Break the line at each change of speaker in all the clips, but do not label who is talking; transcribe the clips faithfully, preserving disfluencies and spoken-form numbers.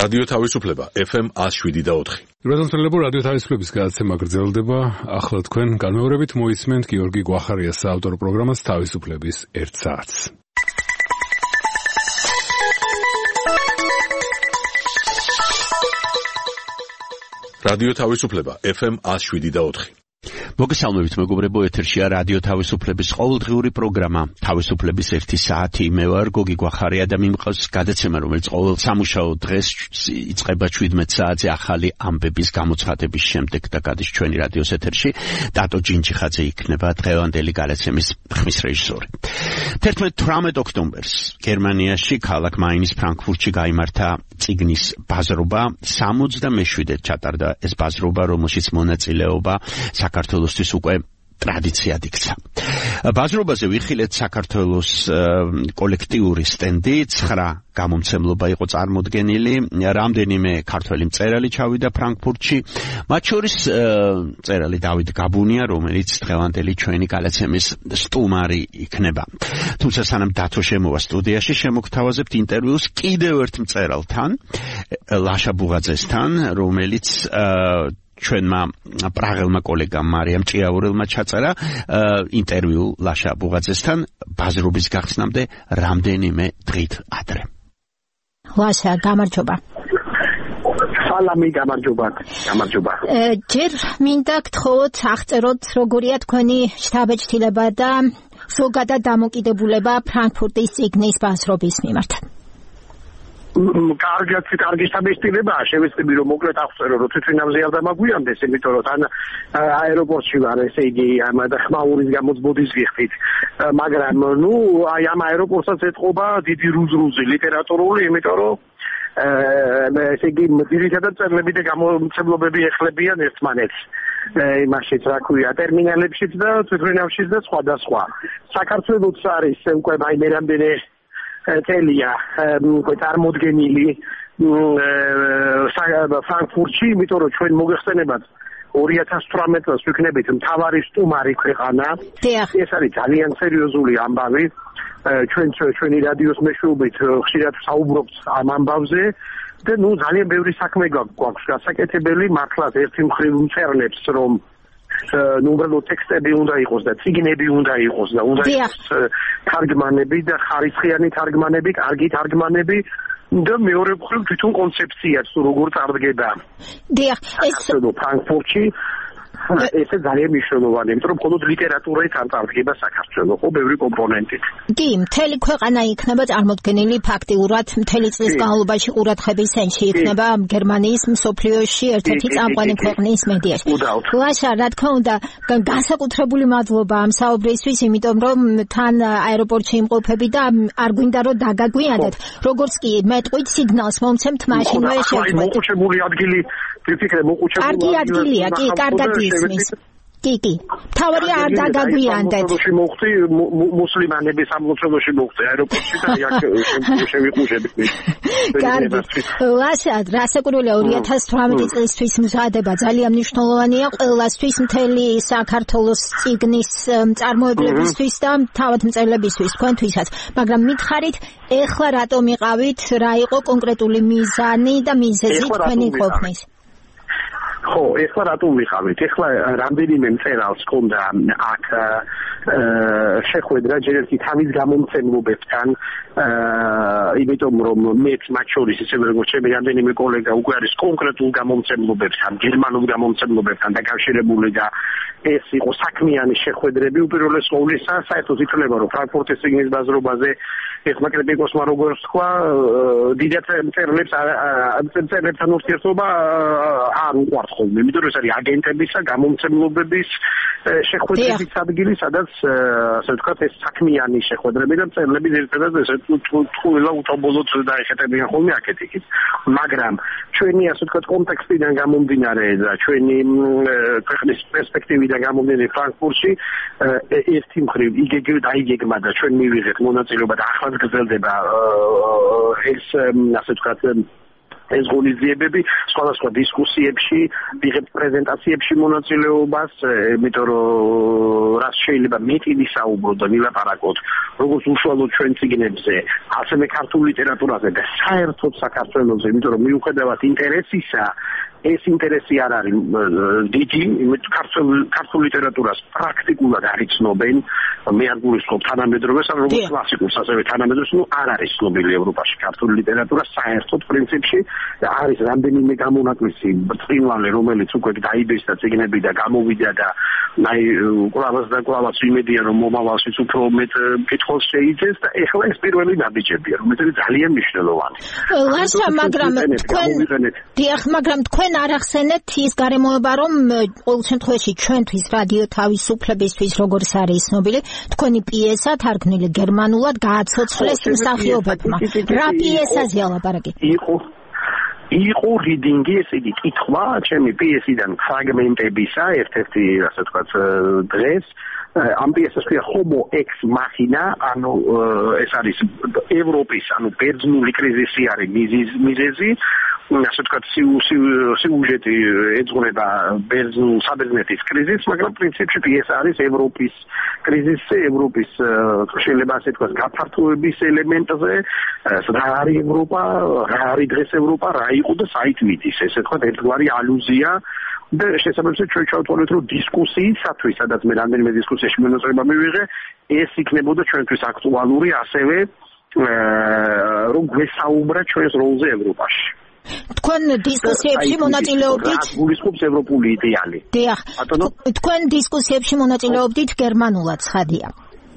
რადიო თავისუფლება ეფ ემ one oh seven და four.
რადიო რადიო თავისუფლების გადაცემა გრძელდება. ახლა თქვენ განმეორებით მოისმენთ გიორგი გვახარიას საავტორო პროგრამას თავისუფლების ერთ საათს.
რადიო თავისუფლება ეფ ემ one oh seven და four.
მოგესალმებით მეგობრებო, ეთერშია რადიო თავისუფლების ყოველდღიური პროგრამა თავისუფლების ერთი საათი. მე ვარ გოგი გვახარია და მიმყავს გადაცემა, რომელიც ყოველ სამუშაო დღეს იწყება seventeen საათზე ახალი ამბების გამოცხადების შემდეგ და გადის ჩვენი რადიოს ეთერში. დატო ჯინჯიხაძე იქნება დღევანდელი გადაცემის ხმის რეჟისორი. თერთმეტ ოქტომბერს გერმანიაში ქალაქ მაინის ფრანკფურტში გაიმართა წიგნის ბაზრობა. სამოცდამეშვიდედ ჩატარდა ეს ბაზრობა, რომელშიც მონაწილეობა საქართველოსთვის უკვე ტრადიციად იქცა. ბაზრობაზე ვიხილეთ საქართველოს კოლექტიური სტენდი, ცხრა გამომცემლობა იყო წარმოდგენილი, რამდენიმე ქართველი მწერალი ჩავიდა ფრანკფურტში, მათ შორის მწერალი დავით გაბუნია, რომელიც დღევანდელი ჩვენი გადაცემის სტუმარი იქნება. თუმცა სანამ დათო შემოვა სტუდიაში, შემოგთავაზებთ ინტერვიუს კიდევ ერთ მწერალთან, ლაშა ბუღაძესთან, რომელიც ჩვენმა პრაღელმა კოლეგამ მარიამ ჭიაურელმა ჩაწერა ინტერვიუ ლაშა ბუღაძესთან ბაზრობის გახსნამდე რამდენიმე დღით ადრე.
ლაშა, გამარჯობა.
სალამი, გამარჯობა. გამარჯობა.
ჯერ მინდა გთხოვოთ აღწეროთ როგორია თქვენი შთაბეჭდილება და ზოგადად დამოკიდებულება ფრანკფურტის წიგნის ბაზრობის მიმართ.
კარგად, კარგი შთაბეჭდილებაა. შევეცდები რომ მოკლედ აღწერო, რომ თვითონამზე არ დამაგვიანდეს, იმიტომ რომ თან აეროპორტში ვარ, ესე იგი, ამ და ხმაურის გამოც ბოდის ვიხდით. მაგრამ ნუ აი ამ აეროპორტსაც ეთყობა დიდი რუზრუზი ლიტერატურული, იმიტომ რომ ესე იგი, ძირითადად წერლები და გამომცემლობები ეხლებიან ერთმანეთს. იმაშიც რა ქვია, ტერმინალებშიც და თვითონამშიც და სხვა და სხვა. საქართველოს არის უკვე აი მე რამდენი წელია წარმოდგენილი ფრანკფურტში, იმიტომ რომ ჩვენ მოგეხსენებათ two thousand eighteen წელს ვიქნებით მთავარი სტუმარი ქვეყანა. ეს არის ძალიან სერიოზული ამბავი. ჩვენ ჩვენი რადიოს მეშვეობით ხშირად საუბრობთ ამ ამბავზე და ნუ ძალიან ბევრი საქმე გვაქვს გასაკეთებელი. მართლაც ერთი მხრივ მწერლებს რომ ნუ უბრალოდ ტექსტები უნდა იყოს და წიგნები უნდა იყოს და უნდა იყოს თარგმანები და ხარისხიანი თარგმანები, კარგი თარგმანები და მეორე მხრივ თვითონ კონცეფციაც როგორ წარდგება.
დიახ, ეს
ფრანკფურტში ესე ძალიან მნიშვნელოვანია, იმიტომ რომ მხოლოდ ლიტერატურით არ წარდგება საქართველოს, ხო, ბევრი კომპონენტით.
კი, მთელი ქვეყანა იქნება წარმოდგენილი ფაქტიურად, მთელი წლის განმავლობაში ყურადღების ცენტრში იქნება გერმანიის მსოფლიოში ერთ-ერთი წამყვანი ქვეყნის მედიაში. ლაშა, რა თქმა უნდა, განსაკუთრებული მადლობა ამ საუბრისთვის, იმიტომ რომ თან აეროპორტში იმყოფები და არ გვინდა რომ დაგაგვიანდეთ. როგორც კი მეტყვით სიგნალს მომცემთ, მაშინვე შევხვდით.
მოყუჩებული ადგილი, ვიფიქრე, მოყუჩებული
ადგილი. კარგი ადგილია, კი, კარგად ისმის. კი, კი. თავარია არ დაგაგვიანდეთ.
მოხდი მუსლიმანები სამლოცველოში მოხდი აეროპორტში და აქ შევიყუშები.
კარგი. ლაშა, რასაკვირველია two thousand eighteen წლისთვის მზადება ძალიან მნიშვნელოვანია ყველასთვის, მთელი საქართველოს წიგნის მწარმოებლებისთვის და თავად მწერლებისთვის, თქვენთვისაც. მაგრამ მითხარით, ეხლა რატომ იყავით, რა იყო კონკრეტული მიზანი და მიზეზი თქვენი ყოფნის?
ხო, ეხლა რატომ ვიყავით? ეხლა რამდენიმე მწერალს ჰქონდა აქ შეხვედრა ჯერ ერთი თავის გამომცემლობებთან, იმიტომ რომ მეც მათ შორის ისევე როგორც ჩემი რამდენიმე კოლეგა უკვე არის კონკრეტულ გამომცემლობებთან, გერმანულ გამომცემლობებთან დაკავშირებული და ეს იყო საქმიანი შეხვედრები. უპირველეს ყოვლისა, საერთოდ ითვლება, რომ ფრანკფურტის წიგნის ბაზრობაზე ეხლა კრიტიკოსმა როგორც თქვა, დიდად მწერლებს მწერლებთან ურთიერთობა არ უყვართ ხოლმე, იმიტომ რომ ეს არის აგენტებისა, გამომცემლობების შეხვედრების ადგილი, სადაც ასე ვთქვათ, ეს საქმიანი შეხვედრები და მწერლები ერთადად ესე თულა უწობოლოდ დაეხეტებიან ხოლმე აქეთ-იქით. მაგრამ ჩვენი ასე ვთქვათ კონტექსტიდან გამომდინარე და ჩვენი ქვეყნის პერსპექტივიდან გამომდინარე ფრანკფურტში ერთი მხრივ იგეგმ დაიგეგმა და ჩვენ მივიღეთ მონაწილეობა და ახლაც გრძელდება ეს ასე ვთქვათ ეს ღონისძიებები სხვადასხვა დისკუსიებში, ვიღებთ პრეზენტაციებში მონაწილეობას, იმიტომ რომ რაც შეიძლება მეტი საუბროთ და ვილაპარაკოთ, როგორც უშუალოდ ჩვენ ციგნებზე, ასევე ქართულ ლიტერატურაზე და საერთოდ საქართველოზე, იმიტომ რომ მიუხედავად ინტერესისა, ეს ინტერესი არ არის დიდი, ქართულ ქართულ ლიტერატურას პრაქტიკულად არ იცნობენ, მე არ გულისხმობ თანამედროვეს, ან როგორც კლასიკურს, ასევე თანამედროვეს, ნუ არ არის ცნობილი ევროპაში ქართული ლიტერატურა საერთოდ პრინციპში და არის რამდენიმე გამონაკლისი ბრწყინვალე, რომელიც უკვე დაიბეჭდა ციგნები და გამოვიდა და აი კვლავაც და კვლავაც იმედია რომ მომავალშიც უფრო მეტ კითხავს შეიძეს და ეხლა ეს პირველი ნაბიჯებია, რომელიც ძალიან მნიშვნელოვანი.
ლაშა, მაგრამ თქვენ დიახ, მაგრამ თქვენ არ ახსენეთ ის გარემოება, რომ ყოველ შემთხვევაში ჩვენთვის რადიო თავისუფლებისთვის როგორც არის ცნობილი, თქვენი პიესა თარგმნილი გერმანულად გააცოცხლეს მსახიობებმა. რა პიესაზეა ლაპარაკი?
იყო იყო რიდინგი, ესე იგი კითხვა ჩემი პიესიდან ფრაგმენტებისა, ერთ-ერთი ასე ვთქვათ დღეს ამ პიესას ქვია Homo ex machina, ანუ ეს არის ევროპის, ანუ ბერძნული კრიზისი არის მიზეზი, ასე ვთქვათ სიუჟეტი ეძღვნება ბერძნულ საბერძნეთის კრიზისს, მაგრამ პრინციპში პიესა არის ევროპის კრიზისზე, ევროპის შეიძლება ასე ვთქვათ გაფართოების ელემენტზე, რა არის ევროპა, რა არის დღეს ევროპა, რა იყო და საით მიდის, ესე ვთქვათ ერთგვარი ალუზია და შესაბამისად ჩვენ ჩავთვალეთ, რომ დისკუსიისათვის, სადაც მე რამდენიმე დისკუსიაში მონაწილეობა მივიღე, ეს იქნებოდა ჩვენთვის აქტუალური, ასევე რომ გვესაუბრა ჩვენს როლზე ევროპაში.
თქვენ დისკუსიებში მონაწილეობდით?
გულისხმობს ევროპული იდეალი.
დიახ. თქვენ დისკუსიებში მონაწილეობდით გერმანულად, ცხადია.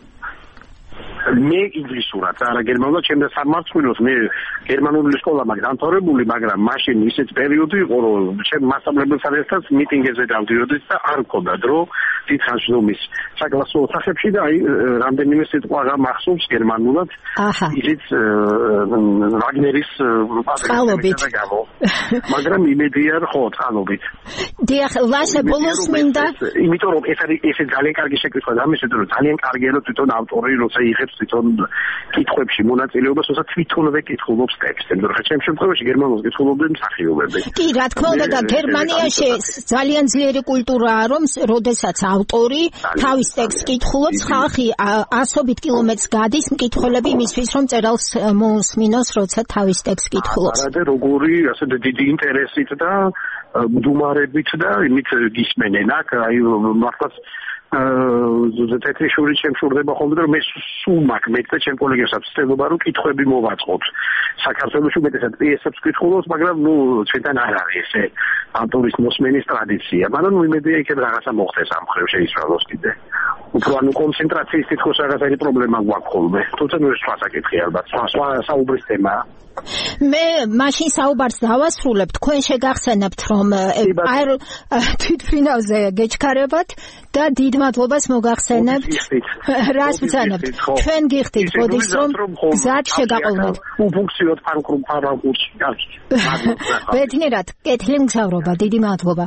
მე ინგლისურად, არა გერმანულად, ჩემს სამართლოს მე გერმანული სკოლა მაქვს დამთავრებული, მაგრამ მაშინ ისეთ პერიოდი იყო, რომ ჩემ მასწავლებელთან ერთად მიტინგებზე დავდიოდი და არ მქონდა დრო დიდხანშრომის საკლასო ოთახებში და აი რამდენიმე სიტყვა მახსოვს გერმანულად. ისიც ვაგნერის
წყალობით.
მაგრამ იმედია ხო, წყალობით.
დიახ, ლაშა ბოლოს მინდა.
იმიტომ რომ ეს არის ესე ძალიან კარგი შეკითხვა და ამის რომ ძალიან კარგია რომ თვითონ ავტორი როცა იღებს თვითონ კითხვებში მონაწილეობას, თორსა თვითონვე კითხულობს ტექსტს. იმიტომ რომ ჩემ შემთხვევაში გერმანულს კითხულობდნენ მსახიობები.
კი, რა თქმა უნდა და გერმანიაში ძალიან ძლიერი კულტურაა, რომ როდესაც ავტორი თავის ტექსტს კითხულობს, ხალხი ასობით კილომეტრს გადის მკითხველები იმისთვის, რომ წერალს მოусმინოს, როცა თავის ტექსტს კითხულობს.
არა და როგორი ასე დიდი ინტერესით და მდუმარებით და იმით გისმენენ აქ, აი მართლაც აა თეთრი შური შემშურდება ხოლმე რომ მე სულ მაქვს მე და ჩემ კოლეგებსაც ვცდილობა რომ კითხვები მოვაწყოთ. საქართველოში უმეტესად პიესებს ვკითხულობთ, მაგრამ ნუ ჩვენთან არ არის ესე ავტორის მოსმენის ტრადიცია. მაგრამ ნუ იმედია იქეთ რაღაცა მოხდეს ამ ხრივ შეისწავლოს კიდე. უფრო ანუ კონცენტრაციის თითქოს რაღაცა პრობლემა გვაქვს ხოლმე. თუმცა ნუ ეს სხვა საკითხია ალბათ, სხვა საუბრის თემაა.
მე მაშინ საუბარს დავასრულებ, თქვენ შეგახსენებთ რომ აერ თვითფრინავზე გეჩქარებათ და დიდ მადლობას მოგახსენებთ. რას ვცანებთ? ჩვენ გიხდით ბოდის რომ გზად შეგაყოლოთ.
უფუნქციოდ ფანკრუმ ფარაგურში.
ბედნიერად, კეთილი მგზავრობა, დიდი მადლობა.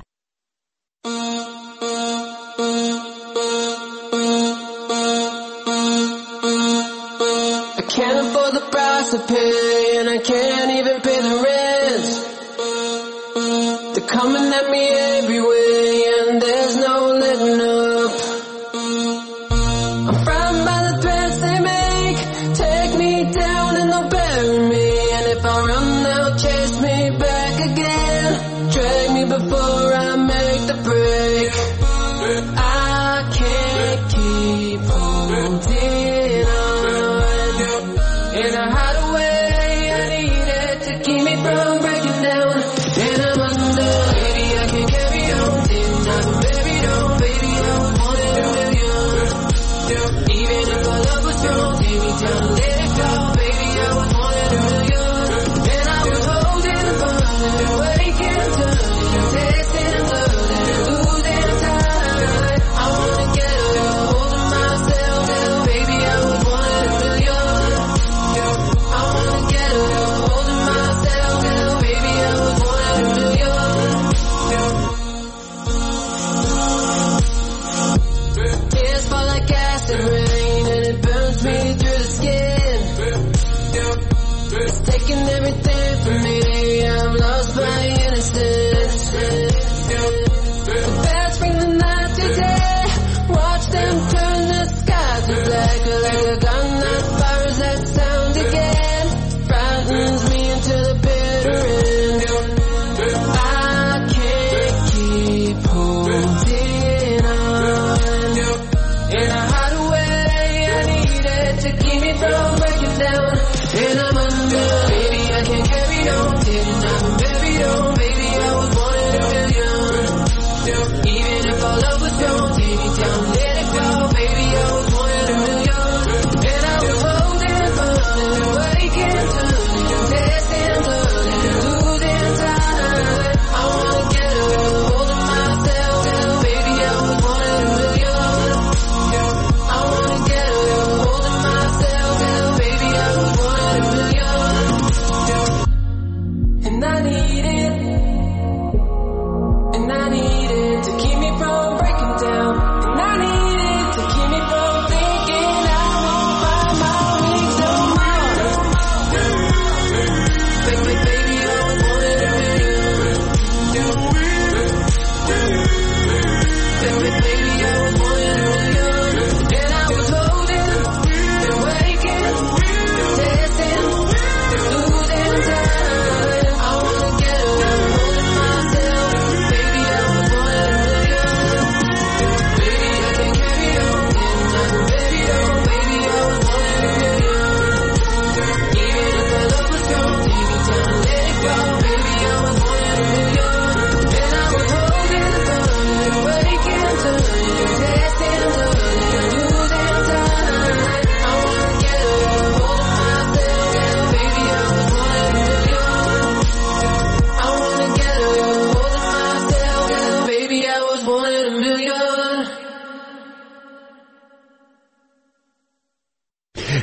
Can't afford the price to pay, and I can't even pay the rent. They're coming at me every way, and there's no letting up. I'm frightened by the threats they make. Take me down and they'll bury me, and if I run, they'll chase me back again. Drag me before I make the break. I can't keep holding on. In a hideaway, I need it to keep me from breaking down. And I'm under, baby, I can carry on. Didn't I go buried on, baby, I was wanted a million. Even if our love was strong, take me down, let it go, baby, I was wanted a million. And I was holding on, and waking, turning, tasting and learning, losing time. I wanna get a hold of myself, and baby, I was wanted a million. I wanna get a hold of myself, and baby, I was wanted a million. Tears fall like acid rain, and it burns me through the skin.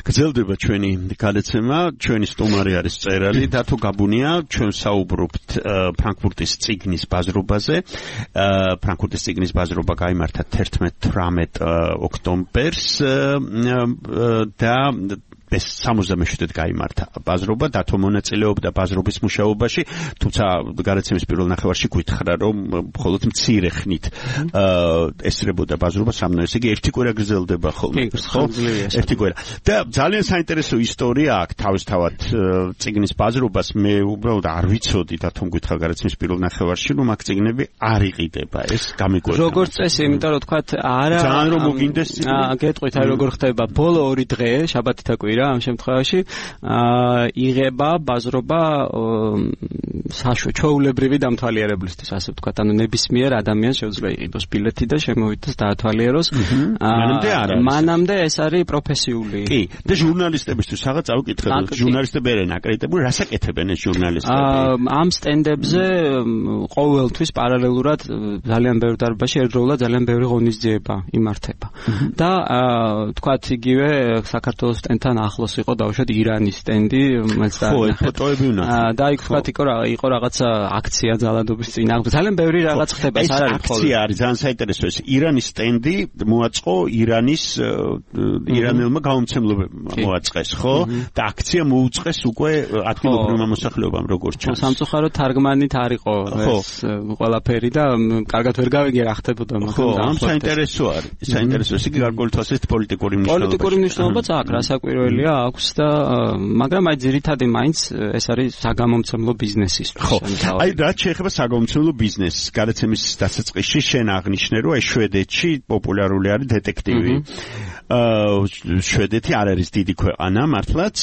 გრძელდება ჩვენი გადაცემა, ჩვენი სტუმარი არის მწერალი დათო გაბუნია, ჩვენ საუბრობთ ფრანკფურტის წიგნის ბაზრობაზე. ფრანკფურტის წიგნის ბაზრობა გაიმართა თერთმეტ ოქტომბერს და ეს სამოცდამეშვიდედ გაიმართა ბაზრობა, დათო მონაწილეობდა ბაზრობის მუშაობაში, თუმცა გადაცემის პირველ ნახევარში გითხრა, რომ მხოლოდ მცირე ხნით ესწრებოდა ბაზრობას, რამნო ესე იგი ერთი კვირა გრძელდება ხოლმე, ხო? ერთი კვირა. და ძალიან საინტერესო ისტორია აქვს თავისთავად წიგნის ბაზრობას, მე უბრალოდ არ ვიცოდი დათომ გითხრა გადაცემის პირველ ნახევარში, რომ აქ წიგნები არ იყიდება, ეს გამიკვირდა.
როგორც წესი, იმიტომ რომ თქვა არა
ძალიან რომ მოგინდეს წიგნი.
აა გეტყვით აი როგორ ხდება, ბოლო ორი დღე, შაბათი და კვირა ამ შემთხვევაში აა იღება ბაზრობა საშუალო ჩვეულებრივი დამთვალიერებლისთვის, ასე ვთქვათ, ანუ ნებისმიერ ადამიანს შეუძლია იყიდოს ბილეთი და შემოვიდეს დაათვალიეროს.
მანამდე არ არის.
მანამდე ეს არის პროფესიული.
კი, და ჟურნალისტებისთვის რაღაც წავიკითხეთ, ჟურნალისტები არიან აკრედიტებული, რას აკეთებენ ეს ჟურნალისტები?
ამ სტენდებზე ყოველთვის პარალელურად ძალიან ბევრ დარბაზში ერთდროულად ძალიან ბევრი ღონისძიება იმართება. და ვთქვათ, იგივე საქართველოს სტენდთან ახლოს იყო დაუშვათ ირანის სტენდი, მეც
დაინახეთ. ხო, ფოტოები უნდა.
და იქ ვთქვათ, იყო იყო რაღაცა აქცია ძალადობის წინააღმდეგ. ძალიან ბევრი რაღაც ხდება, ეს არ არის ხოლმე.
აქცია არის ძალიან საინტერესო ეს. ირანის სტენდი მოაწყო ირანის ირანელმა გამომცემლებმა მოაწყეს, ხო? და აქცია მოუწყეს უკვე ადგილობრივმა მოსახლეობამ, როგორც ჩანს.
სამწუხაროდ თარგმანით არ იყო ეს ყველაფერი და კარგად ვერ გავიგე რა ხდებოდა,
მაგრამ ამ საინტერესო არის. საინტერესო ის იგი გარკვეული თვალსაზრისით პოლიტიკური მნიშვნელობა.
პოლიტიკური მნიშვნელობაც აქვს, რასაკვირველია აქვს და მაგრამ აი ძირითადად მაინც ეს არის საგამომცემლო ბიზნესისთვის.
ხო. აი რაც შეეხება საგამომცემლო ბიზნესს, გადაცემის დასაწყისში შენ აღნიშნე, რომ აი შვედეთში პოპულარული არის დეტექტივი. აა შვედეთი არ არის დიდი ქვეყანა, მართლაც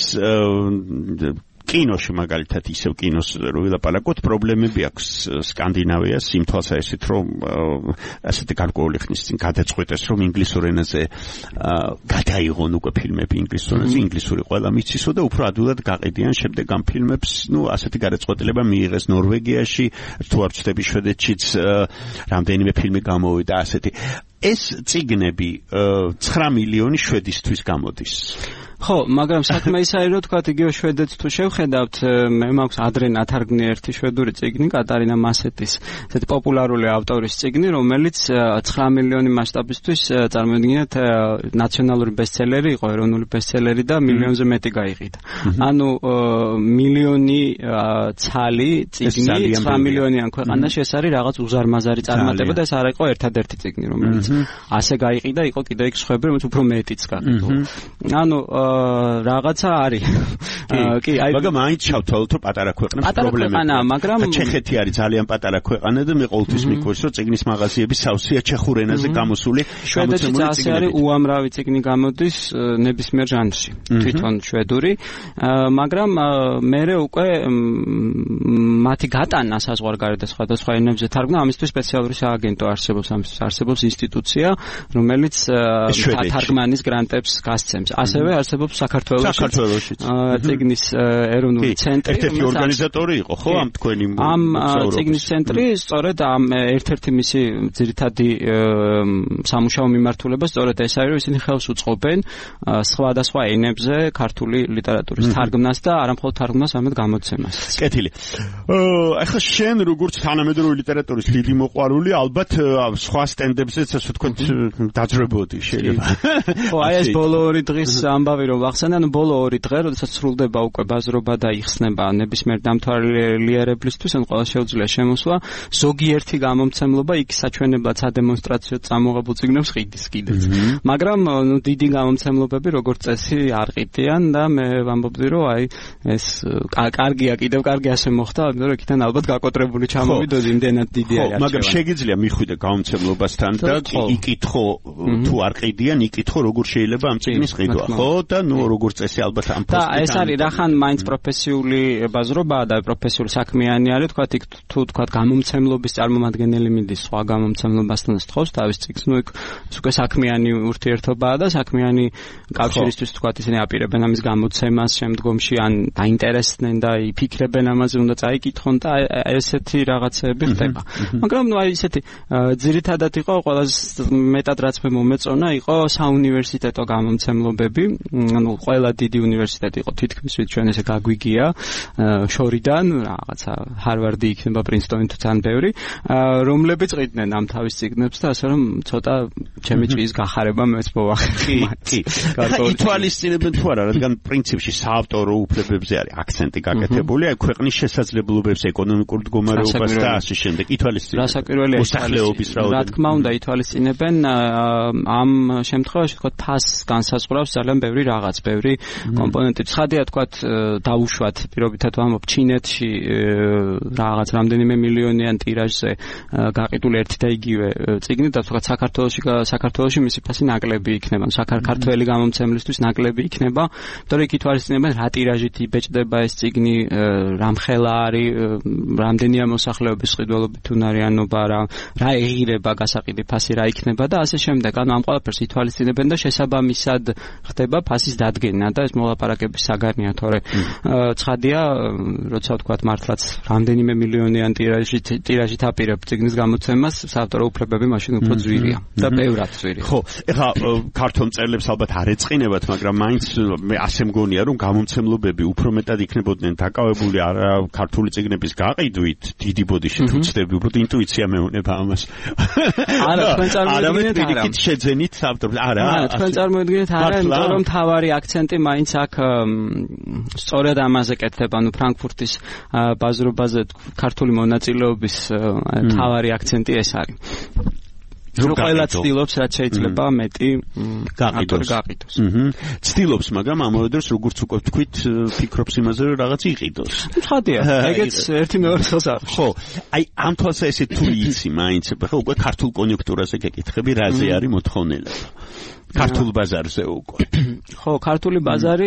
კინოში მაგალითად ისევ კინოს რო ვილაპარაკოთ, პრობლემები აქვს სკანდინავიას იმ თვალსაზრისით, რომ ასეთი გარკვეული ხნის წინ გადაწყვეტეს, რომ ინგლისურ ენაზე გადაიღონ უკვე ფილმები ინგლისურ ენაზე, ინგლისური ყველა მიცისო და უფრო ადვილად გაყიდიან შემდეგ ამ ფილმებს, ნუ ასეთი გადაწყვეტილება მიიღეს ნორვეგიაში, თუ არ ვცდები შვედეთშიც რამდენიმე ფილმი გამოვიდა ასეთი. ეს წიგნები ცხრა მილიონი შვედისთვის გამოდის.
ხო, მაგრამ საქმე ის არის, რომ თქვა იგივე შვედეთს თუ შევხედავთ, მე მაქვს ადრე ნათარგმნი ერთი შვედური წიგნი, კატარინა მასეტის, ესეთი პოპულარული ავტორის წიგნი, რომელიც ცხრა მილიონი მასშტაბისთვის წარმოიდგინეთ ნაციონალური ბესტსელერი იყო, ეროვნული ბესტსელერი და მილიონზე მეტი გაიყიდა. ანუ მილიონი ცალი წიგნი ცხრა მილიონიან ქვეყანაში ეს არის რაღაც უზარმაზარი წარმატება და ეს არ იყო ერთადერთი წიგნი, რომელიც ასე გაიყიდა, იყო კიდევ იქ სხვები, რომელიც უფრო მეტიც გაყიდა. ანუ რაღაცა არის.
კი, აი მაგრამ მაინც ჩავთვალოთ, რომ პატარა ქვეყნებს პრობლემებია.
მაგრამ
ჩეხეთი არის ძალიან პატარა ქვეყანა და მე ყოველთვის მიყვარს, რომ წიგნის მაღაზიები სავსეა ჩეხურ ენაზე გამოსული.
შვედეთშიც ასე არის, უამრავი წიგნი გამოდის ნებისმიერ ჟანრში, თვითონ შვედური, მაგრამ მერე უკვე მათი გატანა საზღვარგარეთ და სხვადასხვა ენებზე თარგმნა, ამისთვის სპეციალური სააგენტო არსებობს, ამისთვის არსებობს ინსტიტუცია, რომელიც თარგმანის გრანტებს გასცემს. ასევე არსებობს საქართველოში წიგნის ეროვნული ცენტრი.
ერთ-ერთი ორგანიზატორი იყო, ხო, ამ თქვენი
ამ წიგნის ცენტრი, სწორედ ამ ერთ-ერთი მისი ძირითადი სამუშაო მიმართულება სწორედ ეს არის, რომ ისინი ხელს უწყობენ სხვადასხვა ენებზე ქართული ლიტერატურის თარგმნას და არა მხოლოდ თარგმნას, არამედ გამოცემას.
კეთილი. ახლა შენ როგორც თანამედროვე ლიტერატურის დიდი მოყვარული, ალბათ სხვა სტენდებზეც ასე ვთქვათ დაძრებოდი შეიძლება.
ხო, აი ეს ბოლო ორი დღის ამბავი რომ ვახსენე, ანუ ბოლო ორი დღე, როდესაც სრულდება უკვე ბაზრობა და იხსნება ნებისმიერ დამთვალიერებლისთვის, ან ყველა შეუძლია შემოსვლა, ზოგიერთი გამომცემლობა იქ საჩვენებლად სადემონსტრაციო წამოღებულ წიგნებს ყიდის კიდეც. მაგრამ ნუ დიდი გამომცემლობები როგორც წესი არ ყიდიან და მე ვამბობდი, რომ აი ეს კარგია, კიდევ კარგი ასე მოხდა, იმიტომ რომ იქიდან ალბათ გაკოტრებული ჩამოვიდოდი, იმდენად დიდი არის.
მაგრამ შეგიძლია მიხვიდე გამომცემლობასთან და იკითხო თუ არ ყიდიან, იკითხო როგორ შეიძლება ამ წიგნის ყიდვა, ხო? და ნუ როგორც წესი ალბათ ამ
და ეს არის რახან მაინც პროფესიული ბაზრობაა და პროფესიული საქმიანი არის, თქვა იქ თუ თქვა გამომცემლობის წარმომადგენელი მიდის სხვა გამომცემლობასთან სწავს თავის წიგნს, ნუ იქ უკვე საქმიანი ურთიერთობაა და საქმიანი კავშირისთვის თქვა ისინი აპირებენ ამის გამოცემას შემდგომში, ან დაინტერესდნენ და იფიქრებენ ამაზე, უნდა წაიკითხონ და ესეთი რაღაცები ხდება. მაგრამ ნუ აი ესეთი ძირითადად იყო ყველაზე მეტად რაც მე მომეწონა, იყო საუნივერსიტეტო გამომცემლობები, ანუ ყველა დიდი უნივერსიტეტი იყო თითქმის ჩვენ ესე გაგვიგია შორიდან რაღაცა ჰარვარდი იქნება პრინსტონი თუ თან ბევრი რომლებიც ყიდნენ ამ თავის ციგნებს და ასე რომ ცოტა ჩემი ჭრის გახარება მეც მოვახერხე
კი ითვალისწინებენ თუ არა რადგან პრინციპში საავტორო უფლებებზე არის აქცენტი გაკეთებული აი ქვეყნის შესაძლებლობებს ეკონომიკურ მდგომარეობას და ასე შემდეგ ითვალისწინებენ
რასაკვირველია
მოსახლეობის რაოდენობა
რა თქმა უნდა ითვალისწინებენ ამ შემთხვევაში თქო ფას განსაზღვრავს ძალიან ბევრი რაღაც ბევრი კომპონენტი ცხადია თქო დაუშვათ პირობითად ვამბობ ჩინეთში რაღაც რამდენიმე მილიონიან ტირაჟზე გაყიდული ერთი და იგივე წიგნი და თქო საქართველოში საქართველოში მისი ფასი ნაკლები იქნება საქართველოს გამომცემლისთვის ნაკლები იქნება იმიტომ რომ იქ ითვალისწინებენ რა ტირაჟით იბეჭდება ეს წიგნი რამხელა არის რამდენია მოსახლეობის ყიდველობით უნარიანობა რა რა ეღირება გასაყიდი ფასი რა იქნება და ასე შემდეგ ანუ ამ ყველაფერს ითვალისწინებენ და შესაბამისად ხდება ფასის დადგენა და ეს მოლაპარაკების საგანია თორე ცხადია როცა ვთქვათ მართლაც რამდენიმე მილიონიან ტირაჟით ტირაჟით აპირებ წიგნის გამოცემას საავტორო უფლებები მაშინ უფრო ძვირია და ბევრად ძვირია
ხო ეხლა ქართულ მწერლებს ალბათ არ ეწყინებათ მაგრამ მაინც მე ასე მგონია რომ გამომცემლობები უფრო მეტად იქნებოდნენ დაკავებული არა ქართული წიგნების გაყიდვით დიდი ბოდიში თუ ცდები უბრალოდ ინტუიცია მეუნება ამას
არა თქვენ წარმოიდგინეთ არა
იქით შეძენით საავტორო არა
არა თქვენ წარმოიდგინეთ არა იმიტომ რომ თავარი აქცენტი მაინც აქ სწორედ ამაზე კეთდება ანუ ფრანკფურტის ბაზრობაზე ქართული მონაწილეობის თავარი აქცენტი ეს არის რომ ყველა ცდილობს რაც შეიძლება მეტი
გაყიდოს
გაყიდოს
ცდილობს მაგრამ ამავე დროს როგორც უკვე ვთქვით ფიქრობს იმაზე რომ რაღაც იყიდოს
ცხადია ეგეც ერთი მეორე ხელს არის
ხო აი ამ თვალსაზრისით თუ იცი მაინც ხო უკვე ქართულ კონიუნქტურაზე გეკითხები რაზე არის მოთხოვნილება ქართულ ბაზარზე უკვე
ხო ქართული ბაზარი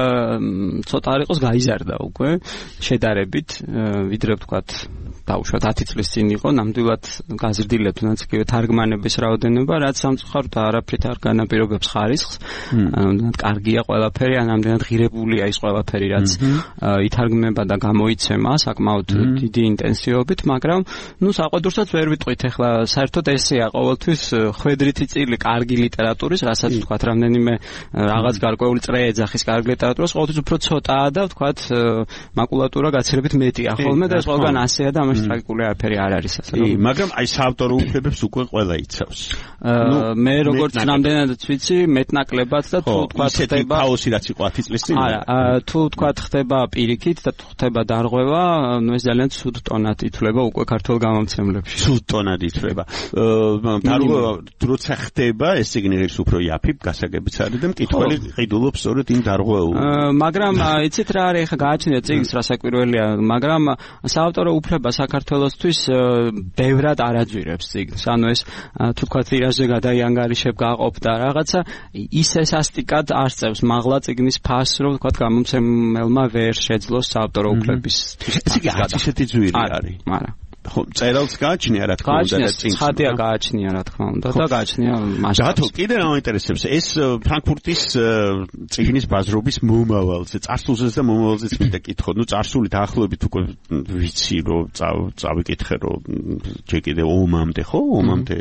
ცოტა არ იყოს გაიზარდა უკვე შედარებით ვიდრე ვთქვათ დაუშვათ ათი წლის წინ იყო ნამდვილად გაზრდილებდნენ იგივე თარგმანების რაოდენობა რაც სამწუხაროდ არაფრით არ განაპირობებს ხარისხს ნამდვილად კარგია ყველაფერი ან ნამდვილად ღირებულია ის ყველაფერი რაც ითარგმნება და გამოიცემა საკმაოდ დიდი ინტენსივობით მაგრამ ნუ საყვედურსაც ვერ ვიტყვით ახლა საერთოდ ესეა ყოველთვის ხვედრითი წილი კარგი ლიტერატურის რასაც ვთქვათ რამდენიმე რაღაც გარკვეული წრე ეძახის კარგი ლიტერატურას ყოველთვის უფრო ცოტაა და ვთქვათ მაკულატურა გაცილებით მეტია ხოლმე და ეს ყველგან ასეა და ამაში ტრაგიკული არაფერი არ არის ასე
კი მაგრამ აი საავტორო უფლებებს უკვე ყველა იცავს
მე როგორც რამდენადაც ვიცი მეტნაკლებად და თუ ვთქვათ
ხდება ქაოსი რაც იყო ათი წლის წინ
არა თუ ვთქვათ ხდება პირიქით და თუ ხდება დარღვევა ნუ ეს ძალიან ცუდ ტონად ითვლება უკვე ქართულ გამომცემლებში
ცუდ ტონად ითვლება დარღვევა როცა ხდება ეს სიგნალს უფრო იაფი გასაგებიც არის და მკითხველი ყიდულობს სწორედ იმ დარღვეულ
მაგრამ იცით რა არის ახლა გააჩნია წიგნის რასაკვირველია მაგრამ საავტორო უფლება საქართველოსთვის ბევრად არაძვირებს წიგნს ანუ ეს თუ თქვა ტირაჟზე გადაიანგარიშებ გაყოფ და რაღაცა ის ესასტიკად არ წევს მაღლა წიგნის ფასს რომ თქვა გამომცემელმა ვერ შეძლოს საავტორო უფლების
ეს იგი ასეთი ძვირი არის
არა
ხო წერალს გააჩნია რა თქმა უნდა და წიგნს
ხადია გააჩნია რა თქმა უნდა და გააჩნია მასშტაბში
რატო კიდე რა მაინტერესებს ეს ფრანკფურტის წიგნის ბაზრობის მომავალზე წარსულზეც და მომავალზეც მინდა კითხო ნუ წარსული დაახლოებით უკვე ვიცი რომ წავიკითხე რომ ჯერ კიდე ომამდე ხო ომამდე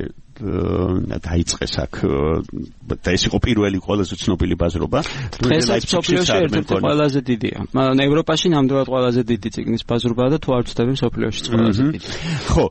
დაიწყეს აქ და ეს იყო პირველი ყველაზე ცნობილი ბაზრობა
დღესაც მსოფლიოში ერთ-ერთი ყველაზე დიდია ევროპაში ნამდვილად ყველაზე დიდი წიგნის ბაზრობაა და თუ არ ვცდები მსოფლიოში ყველაზე დიდი
ხო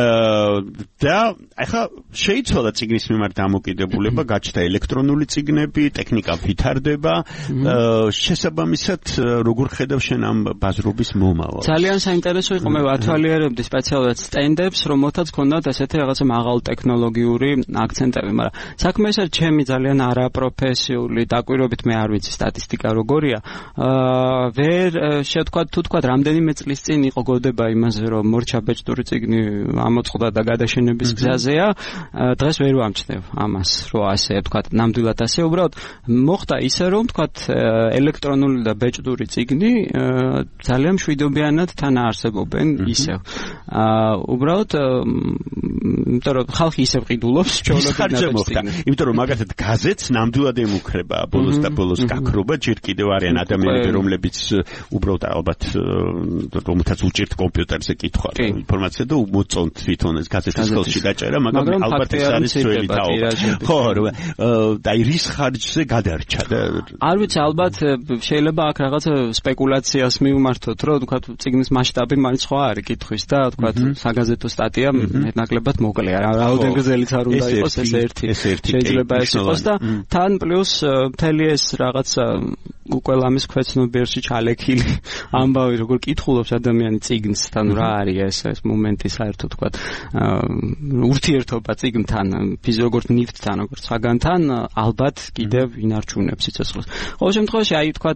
და ახლა შეიცვალა წიგნის მიმართ დამოკიდებულება გაჩნდა ელექტრონული წიგნები ტექნიკა ვითარდება შესაბამისად როგორ ხედავ შენ ამ ბაზრობის მომავალს
ძალიან საინტერესო იყო მე ვათვალიერებდი სპეციალურად სტენდებს რომელთაც ჰქონდათ ესეთი რაღაცა მაღალ ტექნოლოგიური აქცენტები, მაგრამ საქმე ეს არის ჩემი ძალიან არაპროფესიული დაკვირვებით მე არ ვიცი სტატისტიკა როგორია. აა ვერ შევთქვა თუ თქვა რამდენიმე წლის წინ იყო გოდება იმაზე რომ მორჩა ბეჭდური წიგნი ამოწყდა და გადაშენების გზაზეა. დღეს ვერ ვამჩნევ ამას, რომ ასე თქვა ნამდვილად ასე უბრალოდ მოხდა ისე რომ თქვა ელექტრონული და ბეჭდური წიგნი ძალიან მშვიდობიანად თან არსებობენ ისევ. აა უბრალოდ იმიტომ რომ ხალხი ისევ ყიდულობს
ჩვეულებრივ მოხდა. იმიტომ რომ მაგათად გაზეთს ნამდვილად ემუქრება ბოლოს და ბოლოს გაქრობა, ჯერ კიდევ არიან ადამიანები, რომლებიც უბრალოდ ალბათ რომელთაც უჭირთ კომპიუტერზე კითხვა ინფორმაცია და მოწონთ თვითონ ეს გაზეთის ხელში დაჭერა, მაგრამ ალბათ ეს არის ძველი თაობა. ხო, და რის ხარჯზე გადარჩა და
არ ვიცი, ალბათ შეიძლება აქ რაღაც სპეკულაციას მივმართოთ, რომ თქვა წიგნის მასშტაბი მაინც სხვა არის კითხვის და თქვა საგაზეთო სტატია მეტნაკლებად მოკლეა. რაოდენ გრძელიც არ უნდა იყოს, ეს ერთი შეიძლება ეს იყოს და თან პლუს მთელი ეს რაღაცა უკვე ლამის ქვეცნობიერში ჩალექილი ამბავი როგორ კითხულობს ადამიანი წიგნს, თან რა არის ეს ეს მომენტი საერთოდ თქვა ურთიერთობა წიგნთან, ფიზიოგორთ ნივთთან, როგორც საგანთან ალბათ კიდევ ინარჩუნებს სიცოცხლეს. ყოველ შემთხვევაში აი თქვა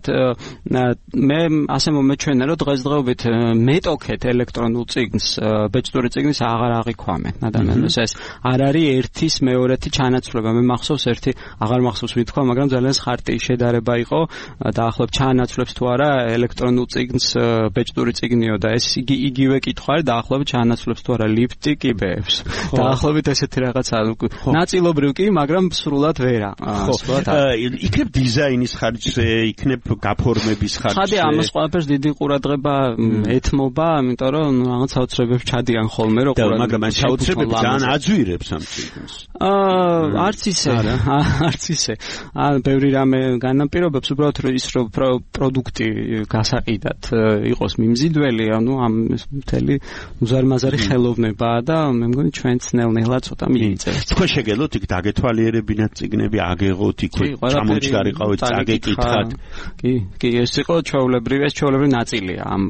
მე ასე მომეჩვენა რომ დღესდღეობით მეტოქეთ ელექტრონულ წიგნს ბეჭდური წიგნის აღარ აღიქვამენ ადამიანებს. ეს არ არის ერთის მეორეთი ჩანაცვლება. მე მახსოვს ერთი აღარ მახსოვს ვithქვა, მაგრამ ძალიან ხარტიის შედარება იყო დაახლოებით ჩანაცვლებს თუ არა ელექტრონულ წიგნს ბეჭდური წიგნიო და ეს იგივე კითხვა არის დაახლოებით ჩანაცვლებს თუ არა ლიფტი კიბეებს. დაახლოებით ესეთი რაღაცა ნაწილობრივ კი, მაგრამ სრულად ვერა.
იქნებ დიზაინის ხარჯზე, იქნებ გაფორმების ხარჯზე.
ხადი ამას ყველაფერს დიდი ყურადღება ეთმობა, იმიტომ რომ რაღაც საოცრებებს ჩადიან ხოლმე რომ ყურადღება.
მაგრამ ამ საოცრებებს ძალიან აძვირებს ამ წიგნს.
აა არც ისე, არც ისე. ან ბევრი რამე განაპირობებს უბრალოდ ის რომ პროდუქტი გასაყიდად იყოს მიმზიდველი, ანუ ამ მთელი უზარმაზარი ხელოვნებაა და მე მგონი ჩვენც ნელ-ნელა ცოტა მიიწევს.
თქვენ შეგელოთ იქ დაგეთვალიერებინათ წიგნები, აგეღოთ იქ წამოჩქარიყავით, წაგეკითხათ.
კი, კი, ეს იყო ჩვეულებრივი, ეს ჩვეულებრივი ნაწილია ამ